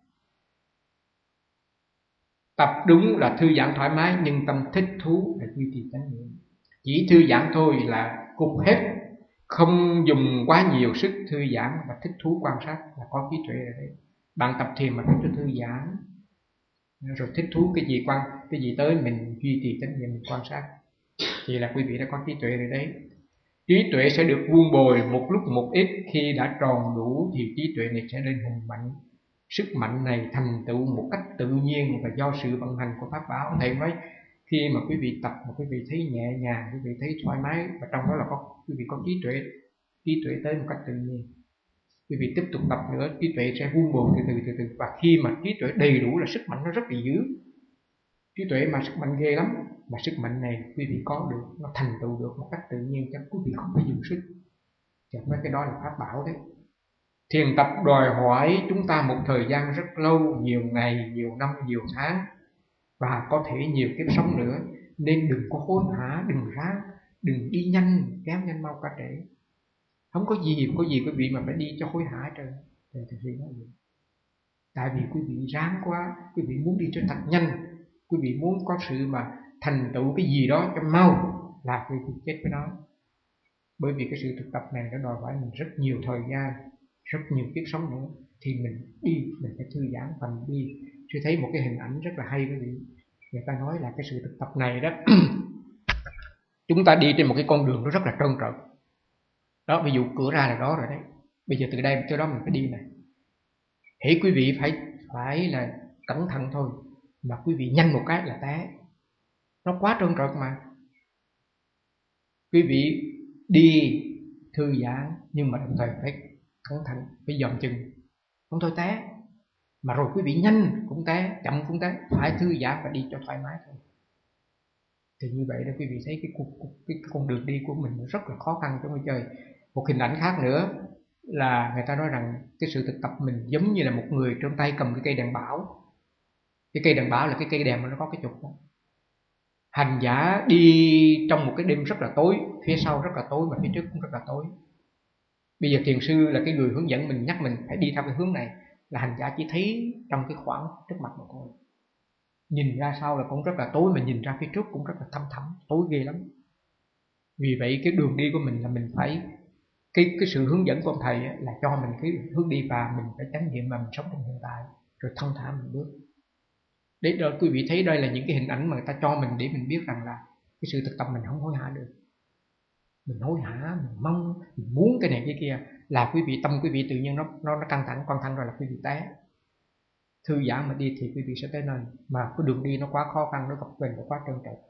Tập đúng là thư giãn thoải mái, nhưng tâm thích thú là duy trì chánh niệm. Chỉ thư giãn thôi là cục hết, không dùng quá nhiều sức thư giãn và thích thú quan sát là có trí tuệ rồi đấy. Bạn tập thiền mà thích thư giãn, rồi thích thú cái gì tới mình duy trì chánh niệm, mình quan sát, thì là quý vị đã có trí tuệ rồi đấy. Trí tuệ sẽ được vuông bồi một lúc một ít, khi đã tròn đủ thì trí tuệ này sẽ lên hùng mạnh. Sức mạnh này thành tựu một cách tự nhiên và do sự vận hành của pháp bảo. Thầy nói khi mà quý vị tập mà quý vị thấy nhẹ nhàng, quý vị thấy thoải mái, và trong đó là quý vị có trí tuệ tới một cách tự nhiên. Quý vị tiếp tục tập nữa, trí tuệ sẽ vuông bồi từ từ, và khi mà trí tuệ đầy đủ là sức mạnh nó rất là dữ. Trí tuệ mà sức mạnh ghê lắm, mà sức mạnh này quý vị có được, nó thành tựu được một cách tự nhiên, chắc quý vị không phải dùng sức. Chẳng mấy cái đó là pháp bảo đấy. Thiền tập đòi hỏi chúng ta một thời gian rất lâu, nhiều ngày, nhiều năm, nhiều tháng, và có thể nhiều kiếp sống nữa. Nên đừng có hối hả, đừng ráng, đừng đi nhanh, kéo nhanh mau cả trễ. Không có gì quý vị mà phải đi cho hối hả hết trơn. Thì nói vậy. Tại vì quý vị ráng quá, quý vị muốn đi cho thật nhanh, quý vị muốn có sự mà thành tựu cái gì đó cho mau, là quý vị chết với nó. Bởi vì cái sự thực tập này nó đòi hỏi mình rất nhiều thời gian, rất nhiều kiếp sống nữa, thì mình phải thư giãn và mình đi Sư thấy một cái hình ảnh rất là hay quý vị. Người ta nói là cái sự thực tập này đó chúng ta đi trên một cái con đường nó rất là trơn trượt. Đó, ví dụ cửa ra là đó rồi đấy. Bây giờ từ đây tới đó mình phải đi này. Hễ quý vị phải là cẩn thận thôi, mà quý vị nhanh một cái là té. Nó quá trơn trượt mà. Quý vị đi thư giãn nhưng mà đồng thời phải cẩn thận, phải dòm chừng, không thôi té. Mà rồi quý vị nhanh cũng té, chậm cũng té, phải thư giãn và đi cho thoải mái thôi. Thì như vậy đó quý vị thấy cái con đường đi của mình rất là khó khăn trong người chơi. Một hình ảnh khác nữa là người ta nói rằng cái sự thực tập mình giống như là một người trong tay cầm cái cây đèn bão. Cái cây đèn bão là cái cây đèn mà nó có cái trục đó. Hành giả đi trong một cái đêm rất là tối, phía sau rất là tối và phía trước cũng rất là tối. Bây giờ thiền sư là cái người hướng dẫn mình, nhắc mình phải đi theo cái hướng này, là hành giả chỉ thấy trong cái khoảng trước mặt mà thôi. Nhìn ra sau là cũng rất là tối, mà nhìn ra phía trước cũng rất là thăm thẳm, tối ghê lắm. Vì vậy cái đường đi của mình là mình phải cái sự hướng dẫn của ông thầy là cho mình cái hướng đi, và mình phải chánh niệm mà mình sống trong hiện tại, rồi thông thả mình bước. Đấy, đó quý vị thấy đây là những cái hình ảnh mà người ta cho mình để mình biết rằng là cái sự thực tập mình không hối hả được. Mình hối hả, mình mong, mình muốn cái này cái kia là quý vị tâm quý vị tự nhiên nó căng thẳng rồi là quý vị té. Thư giãn mà đi thì quý vị sẽ tới nơi, mà cái đường đi nó quá khó khăn, nó gập ghềnh, nó quá trơn trượt.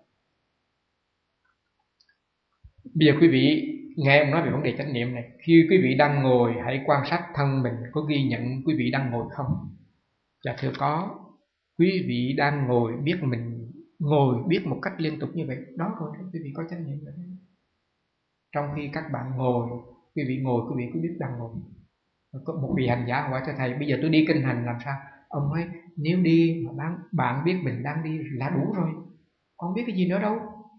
Bây giờ quý vị nghe ông nói về vấn đề chánh niệm này. Khi quý vị đang ngồi, hãy quan sát thân mình có ghi nhận quý vị đang ngồi không? Dạ thưa có. Quý vị đang ngồi, biết mình ngồi, biết một cách liên tục như vậy, đó rồi quý vị có chánh niệm rồi. Trong khi các bạn ngồi, quý vị ngồi, quý vị cứ biết đang ngồi. Có một vị hành giả hỏi cho thầy, bây giờ tôi đi kinh hành làm sao? Ông nói, nếu đi mà bạn biết mình đang đi là đủ rồi, không biết cái gì nữa đâu.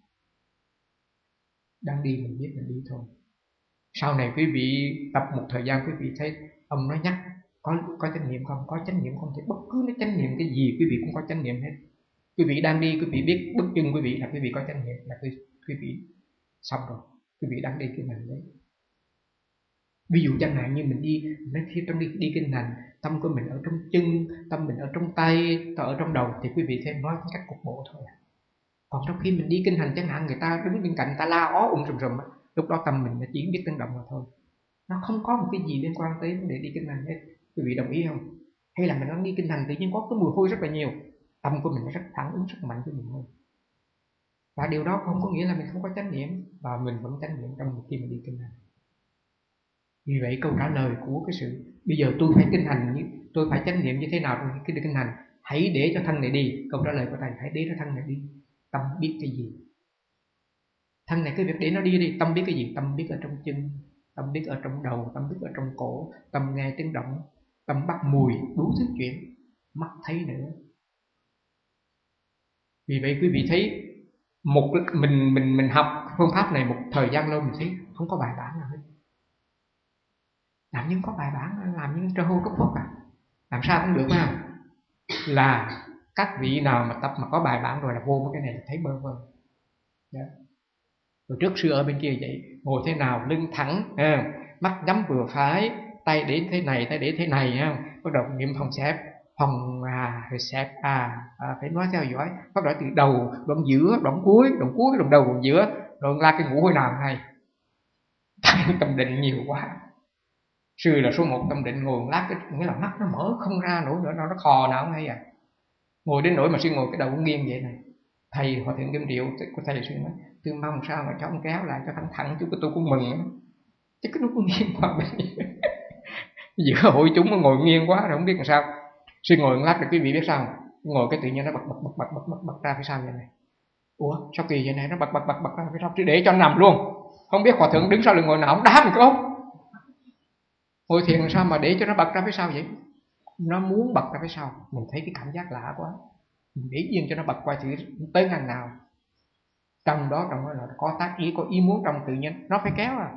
Đang đi mình biết mình đi thôi. Sau này quý vị tập một thời gian, quý vị thấy ông nói nhắc có chánh niệm không, có chánh niệm không, thì bất cứ nó chánh niệm cái gì quý vị cũng có chánh niệm hết. Quý vị đang đi, quý vị biết bước chân quý vị là quý vị có chánh niệm, là quý vị xong rồi, quý vị đang đi kinh hành đấy. Ví dụ chẳng hạn như mình đi, khi trong đi kinh hành, tâm của mình ở trong chân, tâm mình ở trong tay, ở trong đầu, thì quý vị thêm nói cách cục bộ thôi. Còn trong khi mình đi kinh hành chẳng hạn, người ta đứng bên cạnh, người ta la ó rùm rùm, lúc đó tâm mình chỉ biết tiếng động mà thôi. Nó không có một cái gì liên quan tới vấn đề đi kinh hành hết. Quý vị đồng ý không? Hay là mình đang đi kinh hành tự nhiên có cái mùi hôi rất là nhiều, tâm của mình nó rất phản ứng rất mạnh với mùi hôi. Và điều đó không có nghĩa là mình không có chánh niệm, và mình vẫn chánh niệm trong khi mình đi kinh hành. Vì vậy câu trả lời của cái sự bây giờ tôi phải kinh hành, tôi phải chánh niệm như thế nào trong khi đi kinh hành? Hãy để cho thân này đi. Câu trả lời của thầy, hãy để cho thân này đi. Tâm biết cái gì? Thân này cái việc để nó đi, tâm biết cái gì? Tâm biết ở trong chân, tâm biết ở trong đầu, tâm biết ở trong cổ, tâm nghe tiếng động, tâm bắt mùi, đủ thứ chuyện, mắt thấy nữa. Vì vậy quý vị thấy mình học phương pháp này một thời gian lâu, mình thấy không có bài bản nào hết. Làm như có bài bản, làm như trơ hô trúc phúc à? Làm sao cũng được mà. Là các vị nào mà tập mà có bài bản rồi là vô cái này là thấy bơ vơ. Rồi trước xưa ở bên kia vậy, ngồi thế nào lưng thẳng, mắt nhắm vừa phải, tay để thế này, tay để thế này, bắt đầu niệm phòng xẹp, rồi xẹp phải nói theo dõi, bắt đầu từ đầu, đoạn giữa, đoạn cuối, đoạn đầu, đoạn giữa, rồi la cái ngủ hồi nào này. Tâm định nhiều quá. Sư là số 1 tâm định, ngồi một lát nghĩa là mắt nó mở không ra nổi nữa, nó khò nào cũng hay à. Ngồi đến nỗi mà sư ngồi cái đầu cũng nghiêng vậy này. Thầy Hòa Thượng Kim Triệu của thầy sư nói, tôi mong sao mà cho ông kéo lại cho thẳng chứ tôi cũng mừng. Chứ cái nó cũng nghiêng qua bên giữa hội chúng nó ngồi nghiêng quá rồi không biết làm sao. Sư ngồi một lát rồi quý vị biết sao, ngồi cái tự nhiên nó bật ra phía sau vậy này. Ủa sao kỳ vậy này, nó bật ra phía sau, chứ để cho nằm luôn. Không biết Hòa Thượng đứng sau lưng ngồi nào, ông đá mình không? Ngồi thiền làm sao mà để cho nó bật ra phía sau vậy? Nó muốn bật ra phía sau, mình thấy cái cảm giác lạ quá, mình để yên cho nó bật qua thì tới ngành nào. Trong đó là có tác ý, có ý muốn trong tự nhiên, nó phải kéo à.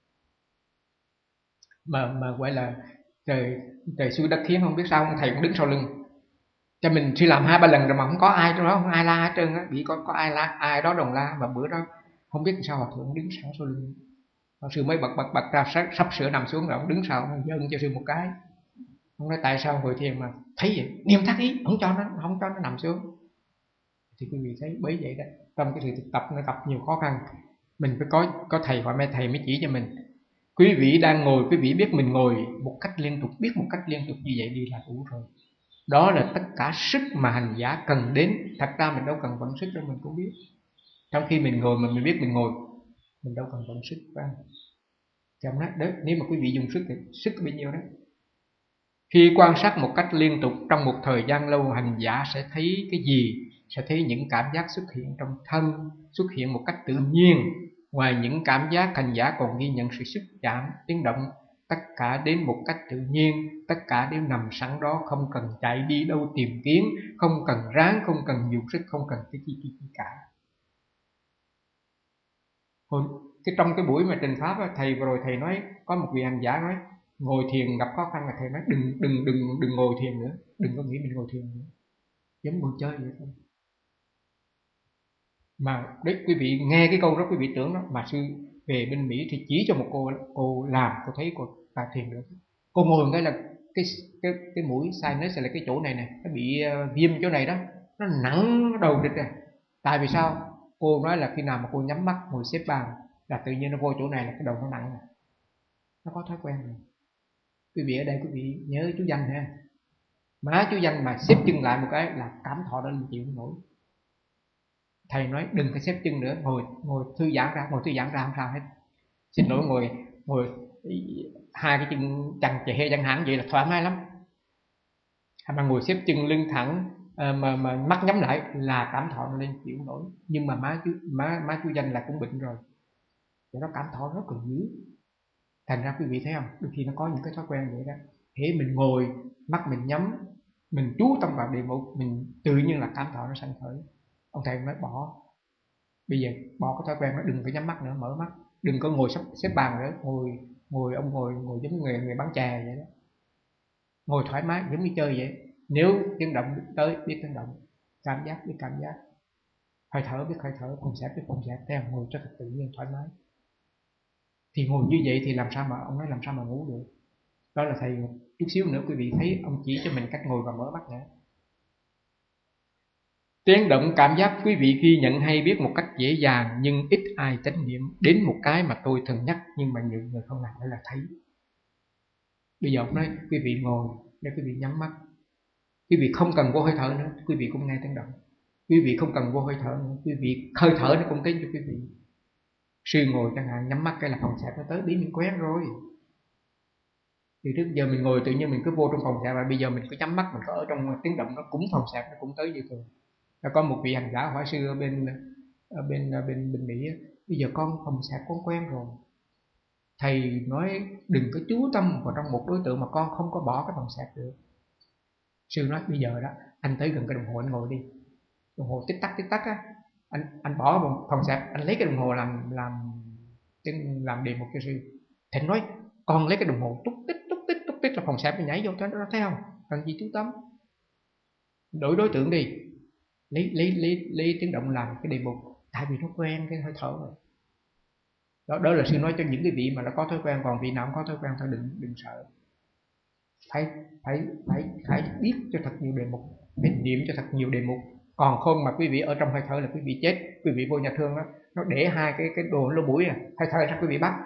Mà gọi là trời xui đất khiến, không biết sao ông thầy cũng đứng sau lưng cho mình. Suy làm 2-3 lần rồi mà không có ai trong đó, không ai la hết trơn á. Bị có ai la, ai đó đồng la. Mà bữa đó không biết sao Hòa Thượng đứng sẵn sau lưng. Sư mới bật ra sắp sửa nằm xuống rồi ông đứng sau, ông giơ cho sư một cái. Ông nói tại sao ngồi thiền mà thấy vậy, nghiêm khắc ý, không cho nó nằm xuống. Thì quý vị thấy bởi vậy đó, trong cái sự thực tập nó gặp nhiều khó khăn, mình phải có thầy hoặc mẹ thầy mới chỉ cho mình. Quý vị đang ngồi, quý vị biết mình ngồi một cách liên tục, biết một cách liên tục như vậy đi là đủ rồi. Đó là tất cả sức mà hành giả cần đến. Thật ra mình đâu cần vận sức đâu, mình cũng biết. Trong khi mình ngồi mà mình biết mình ngồi, mình đâu cần vận sức, phải không? Thì ông nói, đấy, nếu mà quý vị dùng sức thì sức bao nhiêu đó. Khi quan sát một cách liên tục trong một thời gian lâu, hành giả sẽ thấy cái gì? Sẽ thấy những cảm giác xuất hiện trong thân, xuất hiện một cách tự nhiên. Ngoài những cảm giác, hành giả còn ghi nhận sự xúc chạm, tiếng động. Tất cả đến một cách tự nhiên, tất cả đều nằm sẵn đó, không cần chạy đi đâu tìm kiếm, không cần ráng, không cần dùng sức, không cần cái chi cả. Trong cái buổi mà trình pháp á, thầy vừa rồi thầy nói, có một vị hành giả nói ngồi thiền gặp khó khăn, là thầy nói đừng ngồi thiền nữa, đừng có nghĩ mình ngồi thiền nữa, giống ngồi chơi vậy thôi. Mà đấy, quý vị nghe cái câu đó quý vị tưởng đó, mà sư về bên Mỹ thì chỉ cho một cô làm, cô thấy cô ta thiền được. Cô ngồi cái là cái mũi sinus là cái chỗ này nè, nó bị viêm chỗ này đó, nó nặng đầu địch à. Tại vì sao? Cô nói là khi nào mà cô nhắm mắt ngồi xếp bằng là tự nhiên nó vô chỗ này là cái đầu nó nặng rồi. Nó có thói quen rồi. Quý vị ở đây quý vị nhớ chú Danh ha, má chú Danh mà xếp chân lại một cái là cảm thọ đã lên chịu nổi. Thầy nói đừng phải xếp chân nữa, ngồi thư giãn ra, không sao hết. Xin lỗi, ngồi hai cái chân chằng chè chẳng hạn vậy là thoải mái lắm. Hay mà ngồi xếp chân lưng thẳng, mà mắt nhắm lại là cảm thọ nó lên chịu nổi. Nhưng mà má chú Danh là cũng bệnh rồi, thì nó cảm thọ rất là dữ. Thành ra quý vị thấy không, đôi khi nó có những cái thói quen vậy đó. Hễ mình ngồi, mắt mình nhắm, mình chú tâm vào đề mục, mình tự nhiên là cảm thọ nó sanh khởi. Ông thầy nói bỏ, bây giờ bỏ cái thói quen đó, đừng phải nhắm mắt nữa, mở mắt. Đừng có ngồi xếp bàn nữa, ông ngồi giống người bán chè vậy đó. Ngồi thoải mái giống như chơi vậy. Nếu tiếng động tới biết tiếng động, cảm giác biết cảm giác, hơi thở biết hơi thở, phòng xẹp biết phòng xẹp, theo ngồi cho thật tự nhiên thoải mái. Thì ngồi như vậy thì làm sao mà ông nói làm sao mà ngủ được. Đó là thầy chút xíu nữa quý vị thấy ông chỉ cho mình cách ngồi và mở mắt nữa. Tiếng động cảm giác quý vị ghi nhận hay biết một cách dễ dàng, nhưng ít ai chánh niệm. Đến một cái mà tôi thường nhắc nhưng mà nhiều người không làm, đó là thấy. Bây giờ ông nói quý vị ngồi để quý vị nhắm mắt, quý vị không cần vô hơi thở nữa, quý vị cũng nghe tiếng động. Quý vị không cần vô hơi thở nữa, quý vị hơi thở nó cũng tính cho quý vị. Sư ngồi chẳng hạn nhắm mắt cái là phòng xẹp nó tới, bí mình quen rồi. Thì trước giờ mình ngồi tự nhiên mình cứ vô trong phòng xẹp, và bây giờ mình cứ nhắm mắt, mình có ở trong tiếng động nó cũng phòng xẹp nó cũng tới như thường. Có một vị hành giả hỏi sư ở bên Mỹ, bây giờ con phòng xẹp con quen rồi, thầy nói đừng có chú tâm vào trong một đối tượng mà con không có bỏ cái phòng xẹp được. Sư nói bây giờ đó anh tới gần cái đồng hồ anh ngồi đi, đồng hồ tích tắc á, anh bỏ vào phòng xẹp, anh lấy cái đồng hồ làm đề mục cho sư. Thầy nói con lấy cái đồng hồ túc tích là phòng xẹp nó nhảy vô cho nó theo, cần gì chú tâm. Đổi đối tượng đi, lấy tiếng động làm cái đề mục, tại vì nó quen cái hơi thở rồi. Đó là sư nói cho những cái vị mà nó có thói quen, còn vị nào không có thói quen thôi đừng sợ. Phải biết cho thật nhiều đề mục, phải niệm cho thật nhiều đề mục. Còn không mà quý vị ở trong hơi thở là quý vị chết. Quý vị vô nhà thương đó, nó để hai cái đồ lỗ mũi à, hơi thở ra quý vị bắt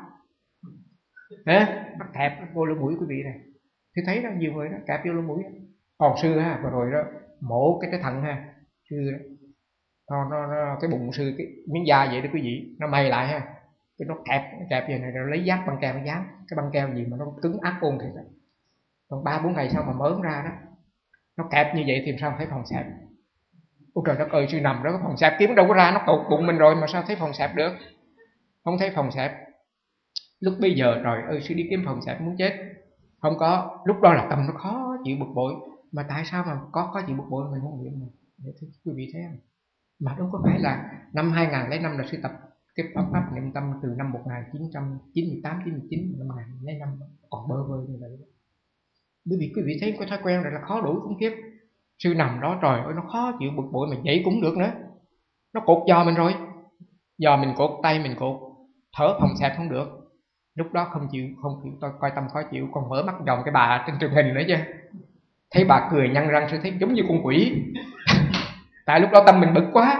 bắt kẹp vô lỗ mũi quý vị này. Thì thấy đó, nhiều người đó kẹp vô lỗ mũi. Còn sư ha, vừa rồi đó mổ cái thận ha, sư nó cái bụng sư cái miếng da vậy đó quý vị, nó mày lại ha, cái nó kẹp vậy này, rồi lấy giáp băng keo nó dán. Cái băng keo gì mà nó cứng ác ôn thiệt. Còn 3-4 ngày sau mà mở ra đó, nó kẹp như vậy thì sao thấy phòng xẹp. Ôi trời đất ơi, sư nằm đó, phòng xẹp kiếm đâu có ra, nó cột bụng mình rồi mà sao thấy phòng xẹp được. Không thấy phòng xẹp. Lúc bây giờ trời ơi, sư đi kiếm phòng xẹp muốn chết. Không có, lúc đó là tâm nó khó chịu bực bội. Mà tại sao mà có khó chịu bực bội mình không niệm mà. Để quý vị thấy không? Mà đâu có phải là năm 2005 là sư tập cái pháp niệm tâm từ năm 1998, 99, năm 2005 còn bơ vơ như vậy. Bởi vì quý vị thấy cái thói quen này là khó đủ khủng khiếp. Sư nằm đó trời ơi nó khó chịu bực bội mà dậy cũng được nữa. Nó cột giò mình rồi. Giò mình cột, tay mình cột, thở phòng xẹp không được. Lúc đó không chịu tôi coi tâm khó chịu, còn mở mắt dòm cái bà trên truyền hình nữa chứ. Thấy bà cười nhăn răng sẽ thấy giống như con quỷ. Tại lúc đó tâm mình bực quá.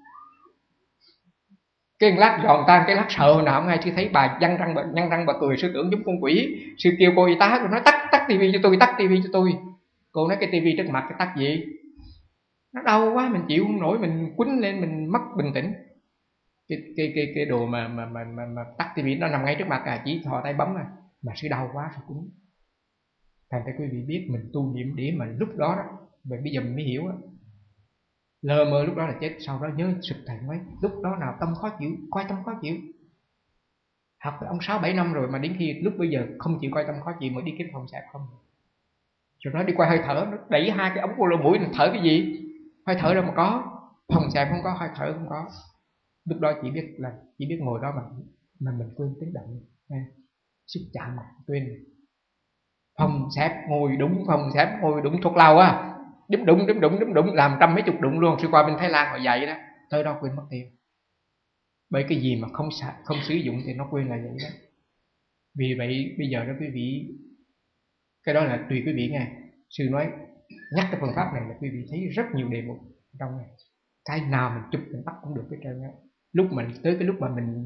Cái lát dọn tan, cái lát sợ nào không ai, chứ thấy bà nhăn răng bà cười, sư tưởng giống con quỷ. Sư kêu cô y tá, cô nói tắt tivi cho tôi, tắt tivi cho tôi. Cô nói cái tivi trước mặt cái tắt gì? Nó đau quá, mình chịu không nổi, mình quýnh lên, mình mất bình tĩnh. Cái đồ mà tắt tivi nó nằm ngay trước mặt chỉ thò tay bấm mà sư đau quá rồi cũng. Thành ra quý vị biết mình tu niệm để mà lúc đó đó, vậy bây giờ mình mới hiểu á. Lơ mơ lúc đó là chết, sau đó nhớ sực thầy nói lúc đó nào tâm khó chịu, coi tâm khó chịu. Học với ông 6-7 năm rồi mà đến khi lúc bây giờ không chịu coi tâm khó chịu mới đi kiếm phòng xẹp không. Rồi nó đi qua hơi thở, nó đẩy hai cái ống vô lỗ mũi, thở cái gì? Hơi thở đâu mà có, phòng xẹp không có, hơi thở không có. Lúc đó chỉ biết ngồi đó mà mình quên tiếng động. Xúc chạm này, quên. Phòng xẹp ngồi đúng, phòng xẹp ngồi đúng thuốc lào á. Đếm đụng làm 100 mấy chục đụng luôn. Sư qua bên Thái Lan họ dạy đó, tới đó quên mất tiêu. Bởi cái gì mà không sử dụng thì nó quên là vậy đó. Vì vậy bây giờ đó quý vị, cái đó là tùy quý vị nghe. Sư nói nhắc cái phương pháp này là quý vị thấy rất nhiều đề mục trong này, cái nào mình chụp mình bắt cũng được hết trơn á. Lúc mình tới cái lúc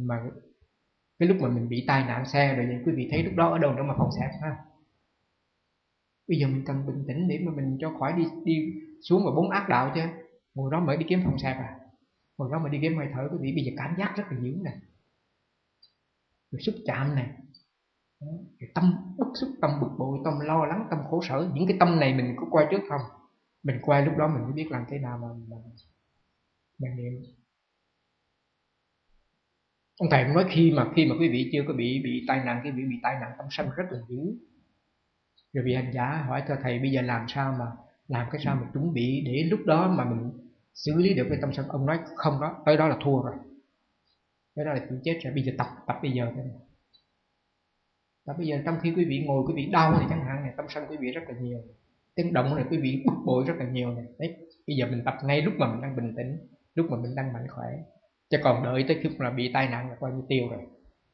mà mình bị tai nạn xe rồi, quý vị thấy lúc đó ở đâu nữa mà phòng xẹp ha. Bây giờ mình cần bình tĩnh để mà mình cho khỏi đi xuống vào 4 ác đạo chứ. Ngồi đó mới đi kiếm phòng xẹp ngồi đó mà đi kiếm hơi thở. Quý vị bây giờ cảm giác rất là dữ nè, rồi xúc chạm này, rồi tâm bức xúc, tâm bực bội, tâm lo lắng, tâm khổ sở. Những cái tâm này mình có qua trước không? Mình qua lúc đó mình mới biết làm thế nào mà niệm. Ông thầy nói khi mà quý vị chưa có bị tai nạn, quý vị bị tai nạn tâm sân rất là dữ. Rồi vị hành giả hỏi cho thầy bây giờ làm sao mà chuẩn bị để lúc đó mà mình xử lý được cái tâm sân. Ông nói không, đó tới đó là thua rồi, tới đó là chịu chết rồi. Bây giờ tập bây giờ thôi. Tập bây giờ, trong khi quý vị ngồi quý vị đau này chẳng hạn này, tâm sân quý vị rất là nhiều, tiếng động này quý vị bực bội rất là nhiều này. Đấy, bây giờ mình tập ngay lúc mà mình đang bình tĩnh, lúc mà mình đang mạnh khỏe, chứ còn đợi tới khi mà bị tai nạn là coi như tiêu rồi.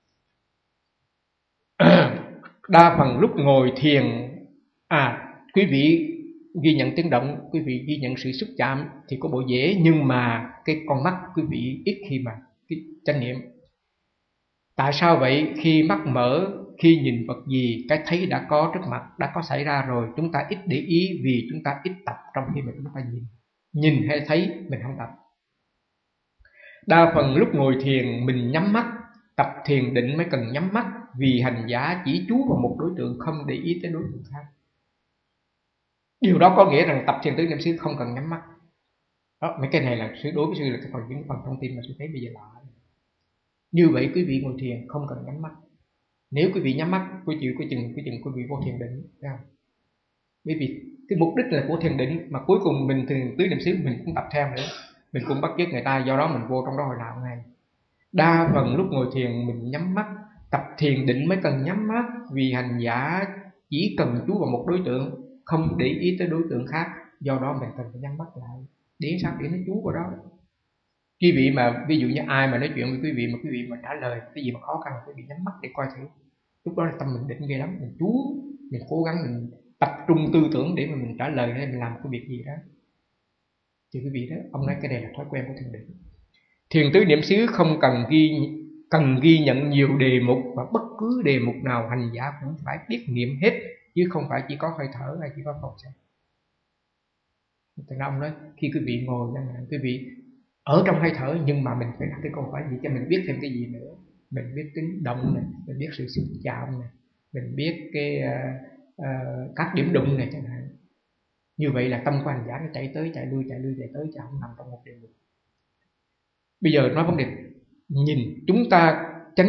Đa phần lúc ngồi thiền, quý vị ghi nhận tiếng động, quý vị ghi nhận sự xúc chạm thì có bộ dễ, nhưng mà cái con mắt quý vị ít khi mà cái chánh niệm. Tại sao vậy? Khi mắt mở, khi nhìn vật gì, cái thấy đã có trước mặt, đã có xảy ra rồi, chúng ta ít để ý vì chúng ta ít tập. Trong khi mà chúng ta nhìn hay thấy mình không tập. Đa phần lúc ngồi thiền mình nhắm mắt, tập thiền định mới cần nhắm mắt, vì hành giả chỉ chú vào một đối tượng, không để ý tới đối tượng khác. Điều đó có nghĩa rằng tập thiền tứ niệm xứ không cần nhắm mắt. Đó, mấy cái này là đối với sư là những phần thông tin mà sư thấy bây giờ là như vậy. Quý vị ngồi thiền không cần nhắm mắt. Nếu quý vị nhắm mắt, quý chừng quý vị vô thiền định. Bởi vì cái mục đích là của thiền định, mà cuối cùng mình thiền tứ niệm xứ mình cũng tập theo nữa, mình cũng bắt chước người ta, do đó mình vô trong đó hồi nào ngay. Đa phần lúc ngồi thiền mình nhắm mắt, tập thiền định mới cần nhắm mắt, vì hành giả chỉ cần chú vào một đối tượng, không để ý tới đối tượng khác, do đó mình cần phải nhắm mắt lại để sao để nó chú vào đó. Quý vị mà ví dụ như ai mà nói chuyện với quý vị mà trả lời cái gì mà khó khăn, quý vị nhắm mắt để coi thử. Lúc đó là tâm mình định ghê lắm, mình chú, mình cố gắng mình tập trung tư tưởng để mà mình trả lời hay mình làm cái việc gì đó. Thì quý vị đó, ông nói cái này là thói quen của thiền định. Thiền tứ niệm xứ không cần ghi nhận nhiều đề mục, và bất cứ đề mục nào hành giả cũng phải biết niệm hết, chứ không phải chỉ có hơi thở hay chỉ có phòng xẹp. Thành ra ông nói khi quý vị ngồi chẳng hạn, quý vị ở trong hơi thở, nhưng mà mình phải đặt cái câu hỏi gì cho mình biết thêm cái gì nữa. Mình biết tiếng động này, mình biết sự xúc chạm này, mình biết các điểm đụng này chẳng hạn. Như vậy là tâm của hành giả nó chạy tới chạy lui, chứ không nằm trong một đề mục. Bây giờ nói vấn đề nhìn, chúng ta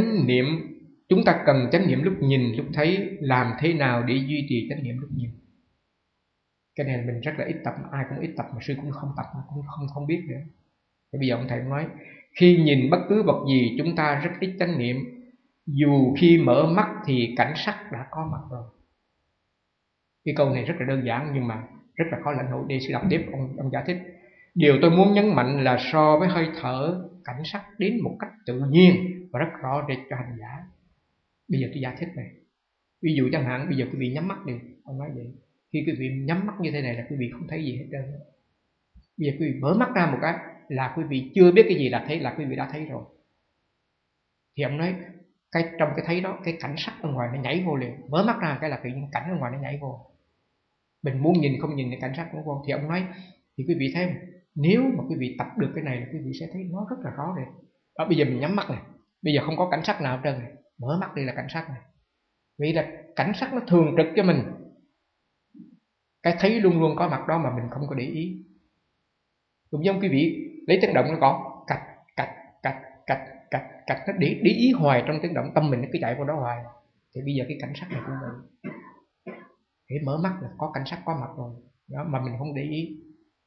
cần chánh niệm lúc nhìn, lúc thấy. Làm thế nào để duy trì chánh niệm lúc nhìn? Cái này mình rất là ít tập, ai cũng ít tập, mà sư cũng không tập, cũng không biết nữa. Thì bây giờ ông thầy nói, khi nhìn bất cứ vật gì chúng ta rất ít chánh niệm, dù khi mở mắt thì cảnh sắc đã có mặt rồi. Cái câu này rất là đơn giản nhưng mà rất là khó lãnh hội. Đi sư đọc tiếp, ông giải thích. Điều tôi muốn nhấn mạnh là so với hơi thở, cảnh sắc đến một cách tự nhiên và rất rõ rệt cho hành giả. Bây giờ tôi giải thích này. Ví dụ chẳng hạn bây giờ quý vị nhắm mắt đi, ông nói vậy. Khi quý vị nhắm mắt như thế này là quý vị không thấy gì hết trơn. Bây giờ quý vị mở mắt ra một cái là quý vị chưa biết cái gì là thấy, là quý vị đã thấy rồi. Thì ông nói trong cái thấy đó, cái cảnh sắc ở ngoài nó nhảy vô liền. Mở mắt ra cái là tự nhiên cảnh ở ngoài nó nhảy vô. Mình muốn nhìn không nhìn thì cảnh sắc nó vô. Thì ông nói thì quý vị thấy không? Nếu mà quý vị tập được cái này là quý vị sẽ thấy nó rất là rõ rệt. Đó, bây giờ mình nhắm mắt này, bây giờ không có cảnh sắc nào hết trơn này. Mở mắt đi là cảnh sắc này. Vì là cảnh sắc nó thường trực cho mình. Cái thấy luôn luôn có mặt đó mà mình không có để ý. Cũng giống quý vị lấy tiếng động nó có cạch cạch cạch cạch cạch cạch, nó để ý hoài trong tiếng động, tâm mình nó cứ chạy vào đó hoài. Thì bây giờ cái cảnh sắc này cũng vậy. Để mở mắt là có cảnh sắc có mặt rồi đó, mà mình không để ý.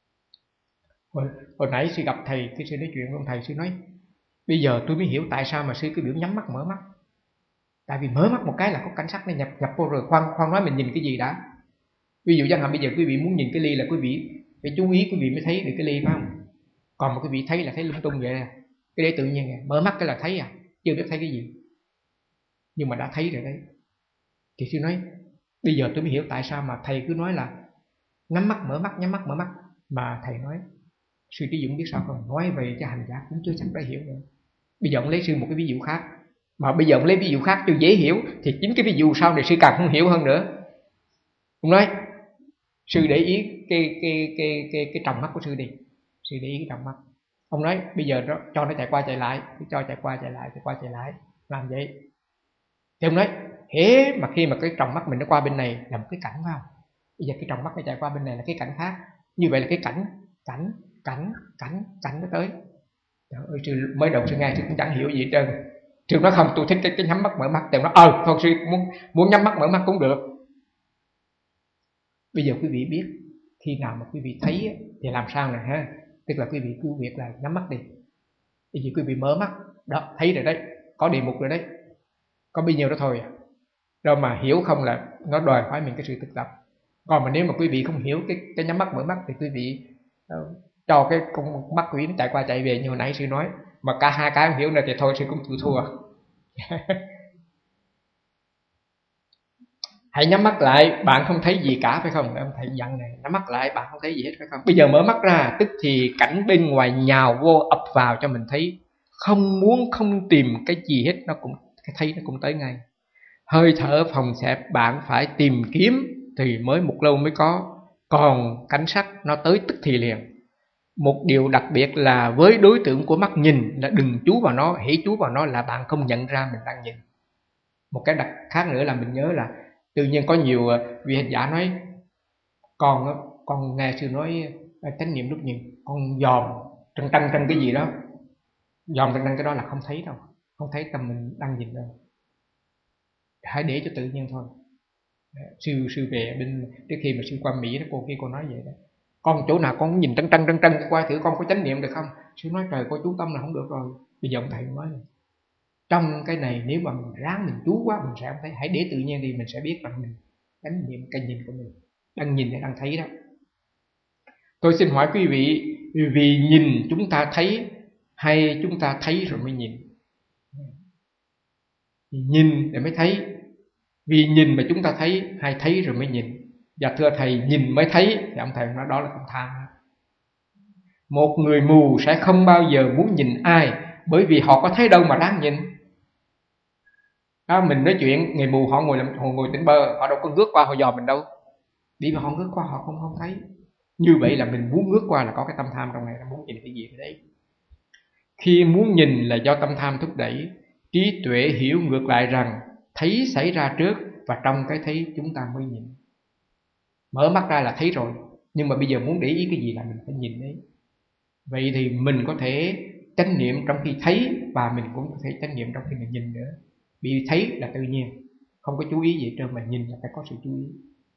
Hồi nãy sư gặp thầy, cái sư nói chuyện với ông thầy, sư nói bây giờ tôi mới hiểu tại sao mà sư cứ biểu nhắm mắt mở mắt. Tại vì mở mắt một cái là có cảnh sắc nó nhập vô rồi. Khoan nói mình nhìn cái gì đã. Ví dụ chẳng hạn bây giờ quý vị muốn nhìn cái ly là quý vị phải chú ý, quý vị mới thấy được cái ly phải không? Còn mà quý vị thấy là thấy lung tung vậy à. Cái đấy tự nhiên à. Mở mắt cái là thấy à, chưa biết thấy cái gì, nhưng mà đã thấy rồi đấy. Thì sư nói bây giờ tôi mới hiểu tại sao mà thầy cứ nói là nhắm mắt mở mắt, nhắm mắt mở mắt. Mà thầy nói, sư Trí Dũng biết sao không? Nói về cho hành giả cũng chưa chắc đã hiểu nữa. Bây giờ ông lấy sư một cái ví dụ khác, mà bây giờ ông lấy ví dụ khác cho dễ hiểu, thì chính cái ví dụ sau này sư càng không hiểu hơn nữa. Ông nói sư để ý cái tròng mắt của sư đi. Sư để ý cái tròng mắt. Ông nói bây giờ đó, cho nó chạy qua chạy lại, cho chạy qua chạy lại, chạy qua chạy lại, làm vậy. Thì ông nói hễ mà khi mà cái tròng mắt mình nó qua bên này là một cái cảnh phải không? Bây giờ cái tròng mắt nó chạy qua bên này là cái cảnh khác. Như vậy là cái cảnh nó tới. Trời ơi, sư mới đầu sư nghe sư cũng chẳng hiểu gì hết trơn. Sư nói không, tôi thích cái nhắm mắt mở mắt. Thì nó thôi sư muốn nhắm mắt mở mắt cũng được. Bây giờ quý vị biết khi nào mà quý vị thấy thì làm sao này ha. Tức là quý vị cứ việc là nhắm mắt đi. Bây giờ quý vị mở mắt đó, thấy rồi đấy, có đề mục rồi đấy, có bấy nhiêu đó thôi à. Đâu mà hiểu không là nó đòi hỏi mình cái sự thực tập. Còn mà nếu mà quý vị không hiểu cái nhắm mắt mở mắt thì quý vị cho cái con mắt quý nó chạy qua chạy về như hồi nãy sư nói, mà cả hai cái không hiểu nữa thì thôi sư cũng chịu thua. Hãy nhắm mắt lại, bạn không thấy gì cả phải không? Ông thầy dặn này, nhắm mắt lại bạn không thấy gì hết phải không? Bây giờ mở mắt ra, tức thì cảnh bên ngoài nhào vô ập vào cho mình thấy. Không muốn không tìm cái gì hết, nó cũng thấy, nó cũng tới ngay. Hơi thở phòng xẹp bạn phải tìm kiếm thì mới một lâu mới có. Còn cảnh sắc nó tới tức thì liền. Một điều đặc biệt là với đối tượng của mắt nhìn là đừng chú vào nó, hễ chú vào nó là bạn không nhận ra mình đang nhìn. Một cái đặc khác nữa là mình nhớ là tự nhiên có nhiều vị hành giả nói con nghe sư nói chánh niệm lúc nhìn, con dòm trăng cái gì đó, dòm trăng cái đó là không thấy đâu, không thấy tâm mình đang nhìn đâu. Hãy để cho tự nhiên thôi. Sư về bên trước khi mà sư qua Mỹ đó, cô kia cô nói vậy đó, con chỗ nào con nhìn trăng qua thử con có chánh niệm được không? Sư nói trời, có chú tâm là không được rồi. Bây giờ ông thầy nói trong cái này nếu mà mình ráng mình chú quá mình sẽ không thấy. Hãy để tự nhiên đi, mình sẽ biết rằng mình chánh niệm cái nhìn của mình đang nhìn hay đang thấy đó. Tôi xin hỏi quý vị, vì nhìn chúng ta thấy hay chúng ta thấy rồi mới nhìn? Nhìn rồi mới thấy. Vì nhìn mà chúng ta thấy hay thấy rồi mới nhìn? Và thưa thầy, nhìn mới thấy thì ông thầy nói đó là tâm tham. Một người mù sẽ không bao giờ muốn nhìn ai, bởi vì họ có thấy đâu mà đáng nhìn. Đó, mình nói chuyện người mù họ ngồi tỉnh bơ, họ đâu có ngước qua họ dò mình đâu. Đi mà họ ngước qua họ không thấy. Như vậy là mình muốn ngước qua là có cái tâm tham trong này, là muốn nhìn cái gì đấy. Khi muốn nhìn là do tâm tham thúc đẩy. Trí tuệ hiểu ngược lại rằng thấy xảy ra trước, và trong cái thấy chúng ta mới nhìn. Mở mắt ra là thấy rồi, nhưng mà bây giờ muốn để ý cái gì là mình phải nhìn đấy. Vậy thì mình có thể chánh niệm trong khi thấy, và mình cũng có thể chánh niệm trong khi mình nhìn nữa. Vì thấy là tự nhiên, không có chú ý gì trơn, mà nhìn là phải có sự chú ý.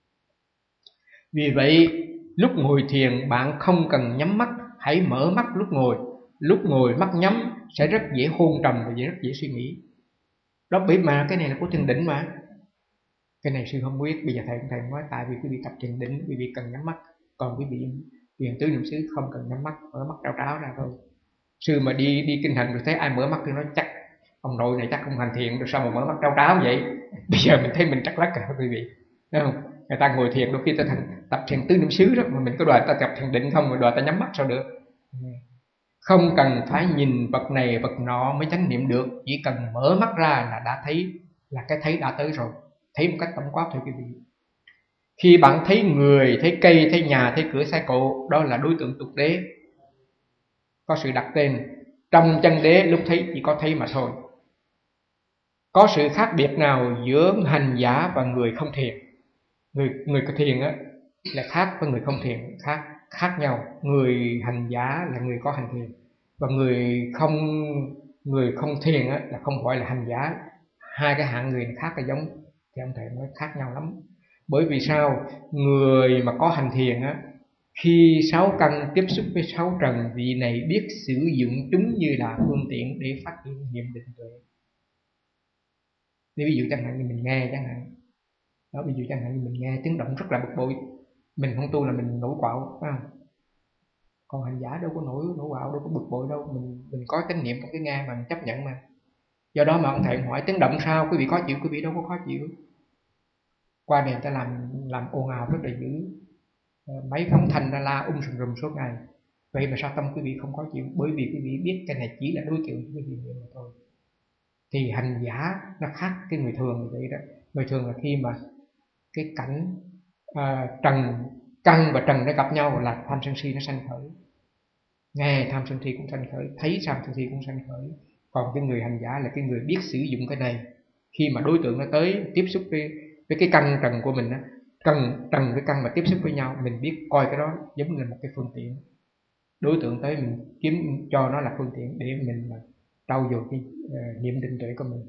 Vì vậy lúc ngồi thiền bạn không cần nhắm mắt, hãy mở mắt lúc ngồi. Lúc ngồi mắt nhắm sẽ rất dễ hôn trầm và rất dễ suy nghĩ. Đó, bởi mà cái này là của thiền định mà. Cái này sư không biết, bây giờ thầy nói tại vì quý vị tập thiền định, quý vị cần nhắm mắt. Còn quý vị thiền tứ niệm xứ không cần nhắm mắt, mở mắt trao ra thôi. Sư mà đi kinh hành rồi thấy ai mở mắt thì nói chắc ông nội này chắc không hành thiền được, sao mà mở mắt trao tráo vậy. Bây giờ mình thấy mình trắc lắc cả quý vị, thấy không? Người ta ngồi thiền đôi khi ta tập thiền tứ niệm xứ đó, mà mình có đòi ta tập thiền định không, mà đòi ta nhắm mắt sao được. Không cần phải nhìn vật này vật nọ mới chánh niệm được, chỉ cần mở mắt ra là đã thấy, là cái thấy đã tới rồi, thấy một cách tổng quát thôi quý vị. Khi bạn thấy người, thấy cây, thấy nhà, thấy cửa xe cộ, đó là đối tượng tục đế, có sự đặt tên. Trong chân đế lúc thấy chỉ có thấy mà thôi. Có sự khác biệt nào giữa hành giả và người không thiền? Người có thiền á là khác với người không thiền, khác nhau. Người hành giả là người có hành thiền, và người không thiền á là không gọi là hành giả. Hai cái hạng người này khác là giống, thì ông thầy nói khác nhau lắm. Bởi vì sao? Người mà có hành thiền á, khi sáu căn tiếp xúc với sáu trần, vị này biết sử dụng chúng như là phương tiện để phát triển niệm định tuệ. Ví dụ chẳng hạn như mình nghe chẳng hạn đó, ví dụ chẳng hạn như mình nghe tiếng động rất là bực bội, mình không tu là mình nổi quạo, phải không? Còn hành giả đâu có nổi quạo, đâu có bực bội đâu, mình có chánh niệm trong cái nghe mà mình chấp nhận mà. Do đó mà ông thầy hỏi tiếng động sao quý vị khó chịu, quý vị đâu có khó chịu. Qua này ta làm ồn ào rất là dữ, máy phóng thanh ra la sùm rùm suốt ngày, vậy mà sao tâm quý vị không khó chịu? Bởi vì quý vị biết cái này chỉ là đối tượng của quý vị mà thôi. Thì hành giả nó khác cái người thường vậy đó. Người thường là khi mà cái cảnh căn và trần nó gặp nhau là tham sân si nó sanh khởi, nghe tham sân si cũng sanh khởi, thấy tham sân si cũng sanh khởi. Còn cái người hành giả là cái người biết sử dụng cái này. Khi mà đối tượng nó tới tiếp xúc với cái căn trần của mình á, trần với căn mà tiếp xúc với nhau, mình biết coi cái đó giống như là một cái phương tiện. Đối tượng tới mình kiếm cho nó là phương tiện để mình trau dồi cái niệm định tuệ của mình.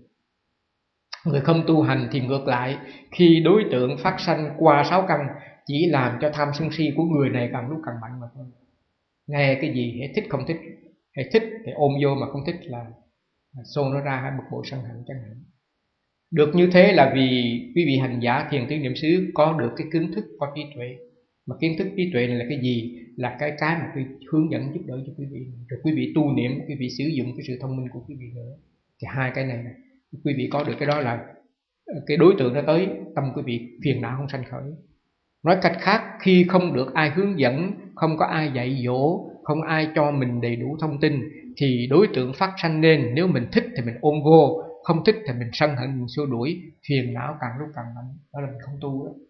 Người không tu hành thì ngược lại, khi đối tượng phát sanh qua sáu căn chỉ làm cho tham sân si của người này càng lúc càng mạnh mà thôi. Nghe cái gì hãy thích không thích, hãy thích thì ôm vô, mà không thích là xô nó ra, hay bực bội sân hận chẳng hạn. Được như thế là vì quý vị hành giả thiền tứ niệm xứ có được cái kiến thức, có trí tuệ. Mà kiến thức trí tuệ này là cái gì? Là cái mà tôi hướng dẫn giúp đỡ cho quý vị. Rồi quý vị tu niệm, quý vị sử dụng cái sự thông minh của quý vị nữa. Thì hai cái này quý vị có được cái đó là cái đối tượng nó tới, tâm quý vị phiền não không sanh khởi. Nói cách khác, khi không được ai hướng dẫn, không có ai dạy dỗ, không ai cho mình đầy đủ thông tin, thì đối tượng phát sanh lên, nếu mình thích thì mình ôm vô, không thích thì mình sân hận, mình xua đuổi, phiền não càng lúc càng mạnh. Đó là mình không tu đó.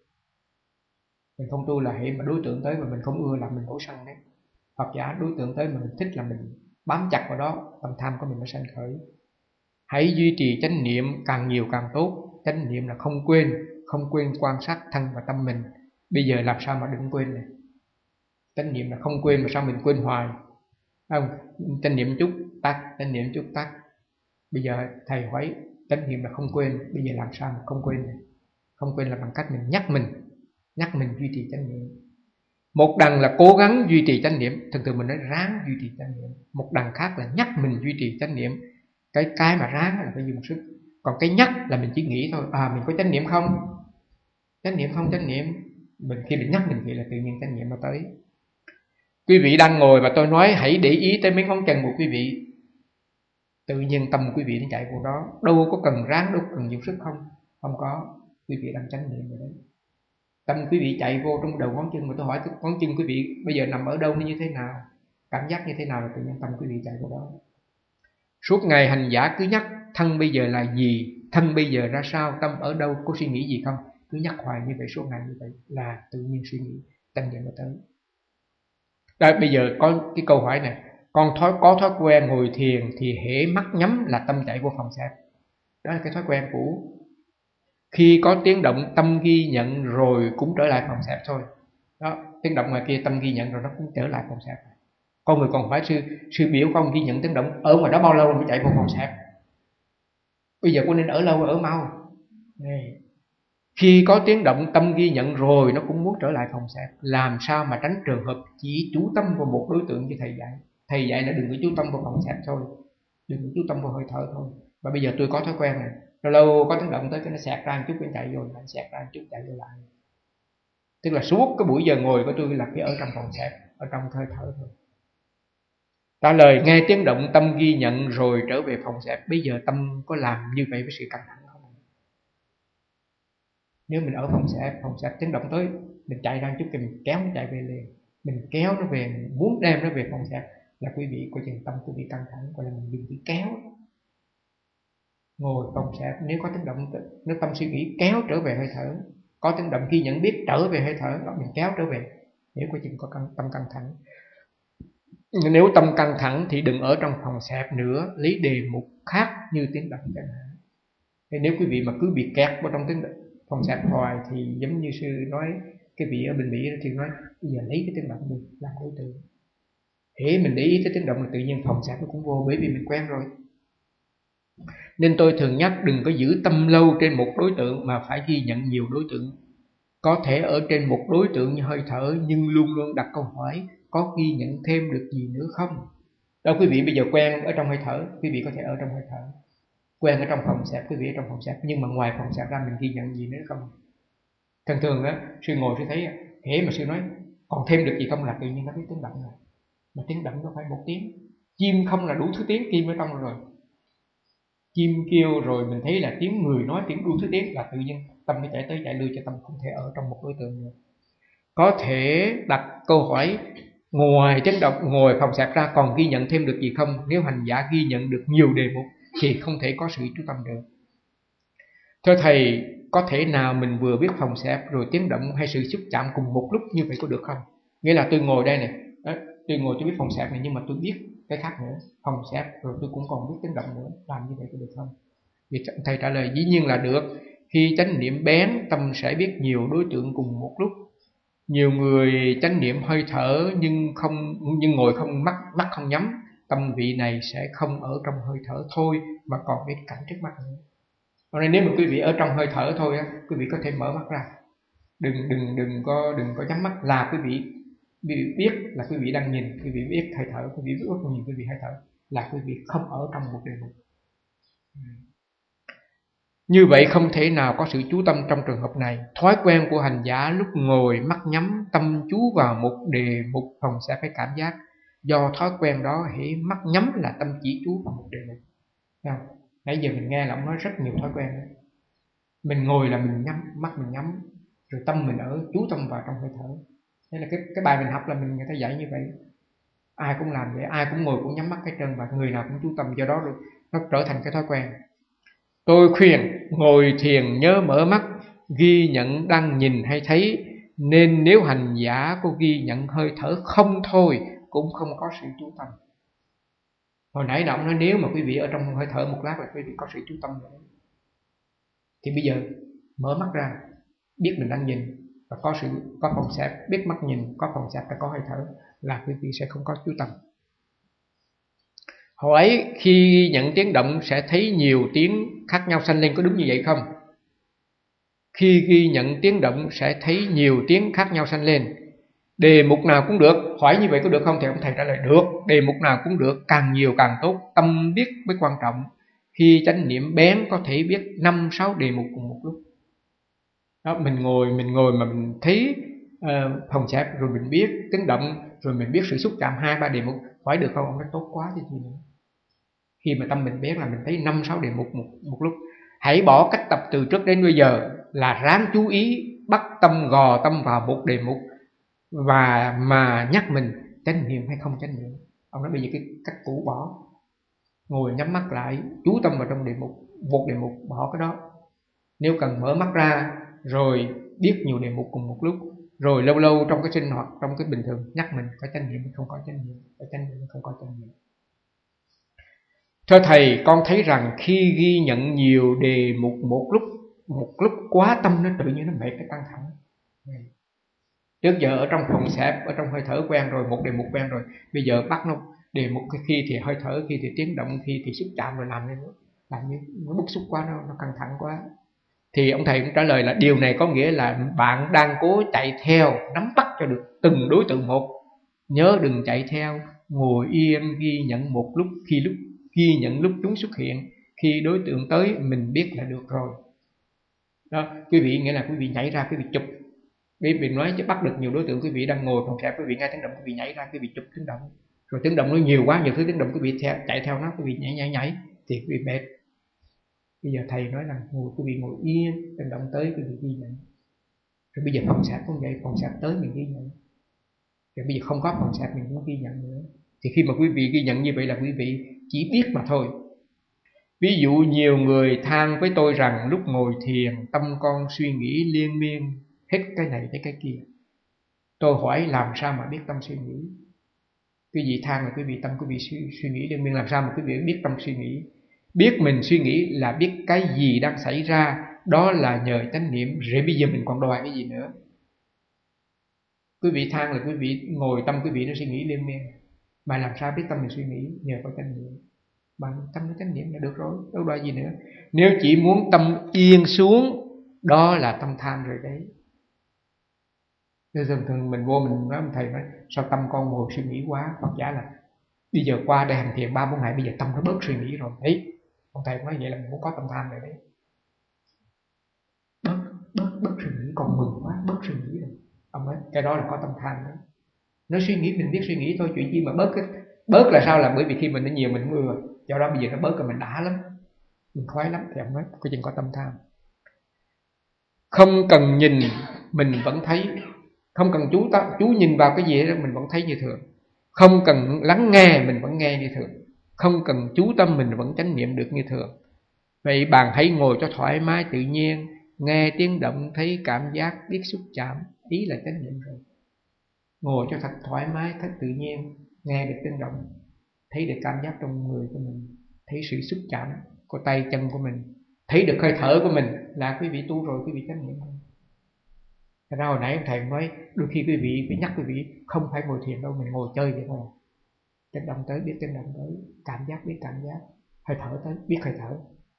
Mình không tu là hệ mà đối tượng tới mà mình không ưa là mình nổi sân đấy. Hoặc giả đối tượng tới mà mình thích là mình bám chặt vào đó, tâm tham của mình nó sanh khởi. Hãy duy trì chánh niệm càng nhiều càng tốt. Chánh niệm là không quên quan sát thân và tâm mình. Bây giờ làm sao mà đừng quên này? Chánh niệm là không quên, mà sao mình quên hoài? Không, chánh niệm chút tắt, chánh niệm chút tắt. Bây giờ thầy hỏi chánh niệm là không quên, bây giờ làm sao mà không quên này? Không quên là bằng cách mình nhắc mình duy trì chánh niệm. Một đằng là cố gắng duy trì chánh niệm, thường mình nói ráng duy trì chánh niệm. Một đằng khác là nhắc mình duy trì chánh niệm. Cái mà ráng là phải dùng sức. Còn cái nhắc là mình chỉ nghĩ thôi, mình có chánh niệm không? Chánh niệm không chánh niệm. Khi mình nhắc mình vậy là tự nhiên chánh niệm nó tới. Quý vị đang ngồi và tôi nói hãy để ý tới mấy ngón chân của quý vị, tự nhiên tâm quý vị nó chạy vô đó. Đâu có cần ráng, đâu có cần dùng sức không? Không có, quý vị đang chánh niệm rồi đấy. Tâm quý vị chạy vô trong đầu ngón chân, mà tôi hỏi ngón chân quý vị bây giờ nằm ở đâu, nó như thế nào, cảm giác như thế nào, là tự nhiên tâm quý vị chạy vô đó. Suốt ngày hành giả cứ nhắc thân bây giờ là gì, thân bây giờ ra sao, tâm ở đâu, có suy nghĩ gì không, cứ nhắc hoài như vậy, suốt ngày như vậy là tự nhiên suy nghĩ, tâm niệm nó tới. Đây, bây giờ có cái câu hỏi này, có thói quen ngồi thiền thì hễ mắt nhắm là tâm chạy vô phòng xẹp. Đó là cái thói quen cũ. Khi có tiếng động tâm ghi nhận rồi cũng trở lại phòng xẹp thôi. Đó, tiếng động ngoài kia tâm ghi nhận rồi nó cũng trở lại phòng xẹp. Con người còn phải sư biểu con ghi nhận tiếng động ở ngoài đó bao lâu mới chạy vô phòng xẹp. Bây giờ con nên ở lâu ở mau. Này. Khi có tiếng động tâm ghi nhận rồi nó cũng muốn trở lại phòng xẹp. Làm sao mà tránh trường hợp chỉ chú tâm vào một đối tượng như thầy dạy. Thầy dạy là đừng có chú tâm vào phòng xẹp thôi, đừng có chú tâm vào hơi thở thôi. Và bây giờ tôi có thói quen này, lâu có tiếng động tới cái nó xẹt ra một chút, cái chạy vô lại, xẹt ra một chút chạy vô lại. Tức là suốt cái buổi giờ ngồi của tôi là cái ở trong phòng xẹp, ở trong hơi thở thôi. Trả lời: nghe tiếng động tâm ghi nhận rồi trở về phòng xẹp. Bây giờ tâm có làm như vậy với sự căng thẳng không? Nếu mình ở phòng xẹp tiếng động tới, mình chạy ra chút thì mình kéo nó chạy về liền, mình kéo nó về, mình muốn đem nó về phòng xẹp, là quý vị coi chừng tâm quý vị căng thẳng, gọi là mình đừng chỉ kéo. Ngồi phòng xẹp nếu có tiếng động, nếu tâm suy nghĩ kéo trở về hơi thở, có tiếng động ghi nhận biết trở về hơi thở, đó mình kéo trở về. Nếu coi chừng có tâm căng thẳng. Nếu tâm căng thẳng thì đừng ở trong phòng xẹp nữa, lấy đề mục khác như tiếng động chẳng hạn. Nếu quý vị mà cứ bị kẹt vào trong tiếng phòng xẹp hoài thì giống như sư nói, cái vị ở bên Mỹ thì nói bây giờ lấy cái tiếng động đi làm đối tượng. Hễ mình để ý tới tiếng động là tự nhiên phòng xẹp nó cũng vô, bởi vì mình quen rồi. Nên tôi thường nhắc đừng có giữ tâm lâu trên một đối tượng mà phải ghi nhận nhiều đối tượng. Có thể ở trên một đối tượng như hơi thở, nhưng luôn luôn đặt câu hỏi có ghi nhận thêm được gì nữa không. Đó, quý vị bây giờ quen ở trong hơi thở, quý vị có thể ở trong hơi thở. Quen ở trong phòng xẹp, quý vị ở trong phòng xẹp, nhưng mà ngoài phòng xẹp ra mình ghi nhận gì nữa không. Thường thường á, sư ngồi sư thấy hễ mà sư nói còn thêm được gì không là tự nhiên nó biết tiếng động rồi. Mà tiếng động nó phải một tiếng, chim không là đủ thứ tiếng kim ở trong rồi. Chim kêu rồi mình thấy là tiếng người nói, tiếng đủ thứ tiếng, là tự nhiên tâm nó chạy tới chạy lui, cho tâm không thể ở trong một đối tượng nữa. Có thể đặt câu hỏi ngoài tiếng động, ngồi phòng xẹp ra còn ghi nhận thêm được gì không. Nếu hành giả ghi nhận được nhiều đề mục thì không thể có sự chú tâm được. Thưa thầy, có thể nào mình vừa biết phòng xẹp rồi tiếng động hay sự xúc chạm cùng một lúc như vậy có được không? Nghĩa là tôi ngồi đây này, tôi ngồi tôi biết phòng xẹp này, nhưng mà tôi biết cái khác nữa, phòng xẹp rồi tôi cũng còn biết tiếng động nữa, làm như vậy có được không? Thì thầy trả lời dĩ nhiên là được. Khi chánh niệm bén, tâm sẽ biết nhiều đối tượng cùng một lúc. Nhiều người chánh niệm hơi thở nhưng ngồi không mắt không nhắm, tâm vị này sẽ không ở trong hơi thở thôi mà còn biết cảnh trước mắt nữa. Nên nếu mà quý vị ở trong hơi thở thôi á, quý vị có thể mở mắt ra, đừng có nhắm mắt, là quý vị biết là quý vị đang nhìn, quý vị biết hơi thở, quý vị biết nhìn quý vị hơi thở, là quý vị không ở trong một đề mục. Như vậy không thể nào có sự chú tâm trong trường hợp này. Thói quen của hành giả lúc ngồi mắt nhắm, tâm chú vào một đề mục phòng sẽ phải cảm giác. Do thói quen đó, hễ mắt nhắm là tâm chỉ chú vào một đề mục. Nãy giờ mình nghe là ông nói rất nhiều thói quen. Mình ngồi là mình nhắm, mắt mình nhắm, rồi tâm mình ở chú tâm vào trong hơi thở. Thế là cái bài mình học là người ta dạy như vậy. Ai cũng làm vậy, ai cũng ngồi cũng nhắm mắt cái chân, và người nào cũng chú tâm, do đó nó trở thành cái thói quen. Tôi khuyên ngồi thiền nhớ mở mắt, ghi nhận đang nhìn hay thấy, nên nếu hành giả có ghi nhận hơi thở không thôi cũng không có sự chú tâm. Hồi nãy ông nói nếu mà quý vị ở trong hơi thở một lát là quý vị có sự chú tâm nữa. Thì bây giờ mở mắt ra, biết mình đang nhìn, và có phòng xẹp, biết mắt nhìn, có phòng xẹp và có hơi thở, là quý vị sẽ không có chú tâm. Hỏi khi nhận tiếng động sẽ thấy nhiều tiếng khác nhau sanh lên, có đúng như vậy không? Khi ghi nhận tiếng động sẽ thấy nhiều tiếng khác nhau sanh lên. Đề mục nào cũng được. Hỏi như vậy có được không? Thì ông thầy trả lời được. Đề mục nào cũng được, càng nhiều càng tốt. Tâm biết mới quan trọng. Khi chánh niệm bén có thể biết 5-6 đề mục cùng một lúc. Đó, mình ngồi mà mình thấy phòng xẹp, rồi mình biết tiếng động, rồi mình biết sự xúc chạm 2-3 đề mục. Hỏi được không? Ông nói tốt quá chứ gì nữa. Khi mà tâm mình bén là mình thấy 5-6 đề mục một lúc. Hãy bỏ cách tập từ trước đến bây giờ là ráng chú ý bắt tâm, gò tâm vào một đề mục, và mà nhắc mình chánh niệm hay không chánh niệm. Ông nói bây giờ cái cách cũ bỏ, ngồi nhắm mắt lại chú tâm vào trong đề mục, một đề mục, bỏ cái đó. Nếu cần mở mắt ra rồi biết nhiều đề mục cùng một lúc, rồi lâu lâu trong cái sinh hoạt, trong cái bình thường nhắc mình có chánh niệm hay không có chánh niệm, có chánh niệm hay không có chánh niệm. Thưa thầy, con thấy rằng khi ghi nhận nhiều đề mục một lúc quá, tâm nó tự nhiên nó mệt, cái căng thẳng. Trước giờ ở trong phòng xẹp, ở trong hơi thở quen rồi, một đề mục quen rồi, bây giờ bắt nó đề mục, khi thì hơi thở, khi thì tiếng động, khi thì xúc chạm, rồi làm như nó bức xúc quá, nó căng thẳng quá. Thì ông thầy cũng trả lời là điều này có nghĩa là bạn đang cố chạy theo, nắm bắt cho được từng đối tượng một. Nhớ đừng chạy theo, ngồi yên ghi nhận một lúc, ghi nhận lúc chúng xuất hiện, khi đối tượng tới mình biết là được rồi. Đó, quý vị nghĩa là quý vị nhảy ra, quý vị chụp. Quý vị nói chứ bắt được nhiều đối tượng, quý vị đang ngồi phòng xẹp, quý vị nghe tiếng động, quý vị nhảy ra, quý vị chụp tiếng động. Rồi tiếng động nó nhiều quá, nhiều thứ tiếng động quý vị chạy theo nó, quý vị nhảy thì quý vị mệt. Bây giờ thầy nói là quý vị ngồi yên, tiếng động tới quý vị ghi nhận. Rồi bây giờ phòng sạch cũng vậy, phòng sạch tới mình ghi nhận. Rồi bây giờ không có phòng sạch mình cũng ghi nhận nữa. Thì khi mà quý vị ghi nhận như vậy là quý vị chỉ biết mà thôi. Ví dụ nhiều người than với tôi rằng lúc ngồi thiền tâm con suy nghĩ liên miên hết cái này tới cái kia. Tôi hỏi làm sao mà biết tâm suy nghĩ? Quý vị than là quý vị tâm quý vị suy nghĩ liên miên, làm sao mà quý vị biết tâm suy nghĩ? Biết mình suy nghĩ là biết cái gì đang xảy ra, đó là nhờ chánh niệm. Rồi bây giờ mình còn đòi cái gì nữa? Quý vị than là quý vị ngồi tâm quý vị nó suy nghĩ liên miên, mà làm sao biết tâm mình suy nghĩ? Nhờ có chánh niệm. Bằng tâm nó chánh niệm là được rồi, đâu đòi gì nữa. Nếu chỉ muốn tâm yên xuống, đó là tâm tham rồi đấy. Nên thường mình vô mình nói, thầy nói sao tâm con ngồi suy nghĩ quá? Phật giả là bây giờ qua đây hành thiền 3-4 ngày, bây giờ tâm nó bớt suy nghĩ rồi đấy. Ông thầy cũng nói vậy là mình muốn có tâm tham rồi đấy. Bớt suy nghĩ, còn mừng quá, bớt suy nghĩ rồi. Ông nói cái đó là có tâm tham đó. Nó suy nghĩ mình biết suy nghĩ thôi, chuyện gì mà bớt là sao? Là bởi vì khi mình nó nhiều mình cũng ưa, do đó bây giờ nó bớt rồi mình đã lắm, mình khoái lắm. Thì ông nói có chừng có tâm tham. Không cần nhìn mình vẫn thấy, không cần chú nhìn vào cái gì đó mình vẫn thấy như thường. Không cần lắng nghe mình vẫn nghe như thường. Không cần chú tâm mình vẫn chánh niệm được như thường. Vậy bạn hãy ngồi cho thoải mái tự nhiên, nghe tiếng động, thấy cảm giác, biết xúc chạm, ý là chánh niệm rồi. Ngồi cho thật thoải mái, thật tự nhiên, nghe được tiếng động, thấy được cảm giác trong người của mình, thấy sự xúc chạm của tay chân của mình, thấy được hơi thở của mình là quý vị tu rồi, quý vị chánh niệm thôi. Thật ra hồi nãy ông thầy nói đôi khi quý vị phải nhắc quý vị không phải ngồi thiền đâu, mình ngồi chơi vậy thôi. Tiếng động tới biết tiếng động tới, cảm giác biết cảm giác, hơi thở tới biết hơi thở.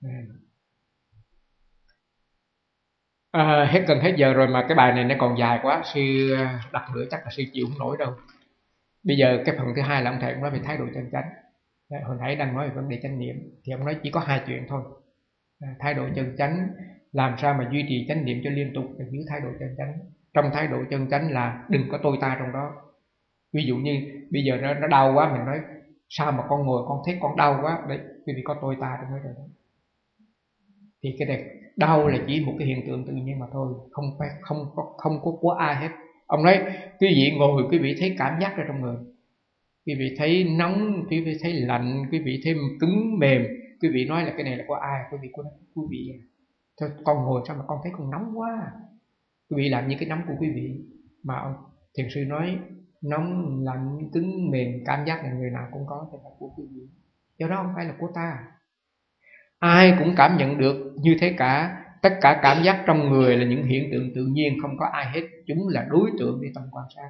Gần hết giờ rồi mà cái bài này nó còn dài quá, sư đặt nữa chắc là sư chịu không nổi đâu. Bây giờ cái phần thứ hai là ông thầy cũng nói về thái độ chân chánh. Hồi nãy đang nói về vấn đề chánh niệm thì ông nói chỉ có 2 chuyện thôi. Thái độ chân chánh, làm sao mà duy trì chánh niệm cho liên tục để giữ thái độ chân chánh. Trong thái độ chân chánh là đừng có tôi ta trong đó. Ví dụ như bây giờ nó đau quá, mình nói sao mà con ngồi con thấy con đau quá, đấy vì có tôi ta trong đó rồi. Thì cái này đau là chỉ một cái hiện tượng tự nhiên mà thôi, không có của ai hết. Ông nói quý vị ngồi quý vị thấy cảm giác ra trong người, quý vị thấy nóng, quý vị thấy lạnh, quý vị thấy cứng mềm, quý vị nói là cái này là của ai? Quý vị thôi con ngồi sao mà con thấy con nóng quá? Quý vị làm như cái nóng của quý vị. Mà ông thiền sư nói nóng lạnh cứng mềm cảm giác là người nào cũng có, thì là của quý vị, do đó không phải là của ta. Ai cũng cảm nhận được như thế cả. Tất cả cảm giác trong người là những hiện tượng tự nhiên, không có ai hết. Chúng là đối tượng để tâm quan sát.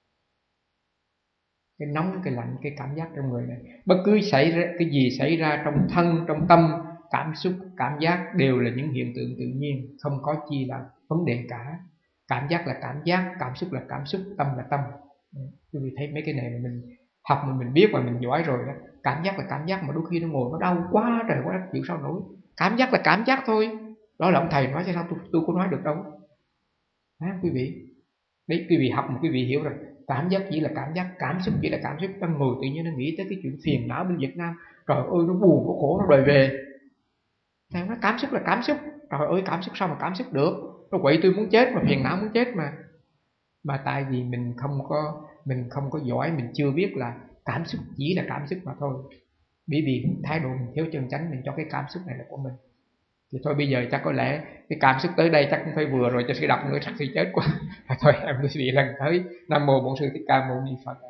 Cái nóng, cái lạnh, cái cảm giác trong người này, bất cứ cái gì xảy ra trong thân, trong tâm, cảm xúc, cảm giác đều là những hiện tượng tự nhiên, không có chi là vấn đề cả. Cảm giác là cảm giác, cảm xúc là cảm xúc, tâm là tâm. Quý vị thấy mấy cái này mà mình học mà mình biết và mình giỏi rồi đó. Cảm giác là cảm giác, mà đôi khi nó ngồi nó đau quá trời quá đất chịu sao nổi. Cảm giác là cảm giác thôi. Đó là ông thầy nói chứ sao tôi có nói được đâu. Quý vị. Đấy, quý vị học mà quý vị hiểu rồi. Cảm giác chỉ là cảm giác, cảm xúc chỉ là cảm xúc. Đang ngồi tự nhiên nó nghĩ tới cái chuyện phiền não bên Việt Nam. Trời ơi nó buồn, nó khổ, nó đòi về. Thầy nói cảm xúc là cảm xúc. Trời ơi cảm xúc sao mà cảm xúc được? Nó quậy tôi muốn chết mà, phiền não muốn chết mà. Mà tại vì mình không có giỏi, mình chưa biết là cảm xúc chỉ là cảm xúc mà thôi. Bởi vì thái độ mình thiếu chân chánh, mình cho cái cảm xúc này là của mình. Thì thôi bây giờ chắc có lẽ cái cảm xúc tới đây chắc cũng phải vừa rồi, cho sư đọc nữa chắc sư chết quá. Thôi em quý vị lần tới. Nam mô Bổn Sư Thích Ca Mâu Ni Phật.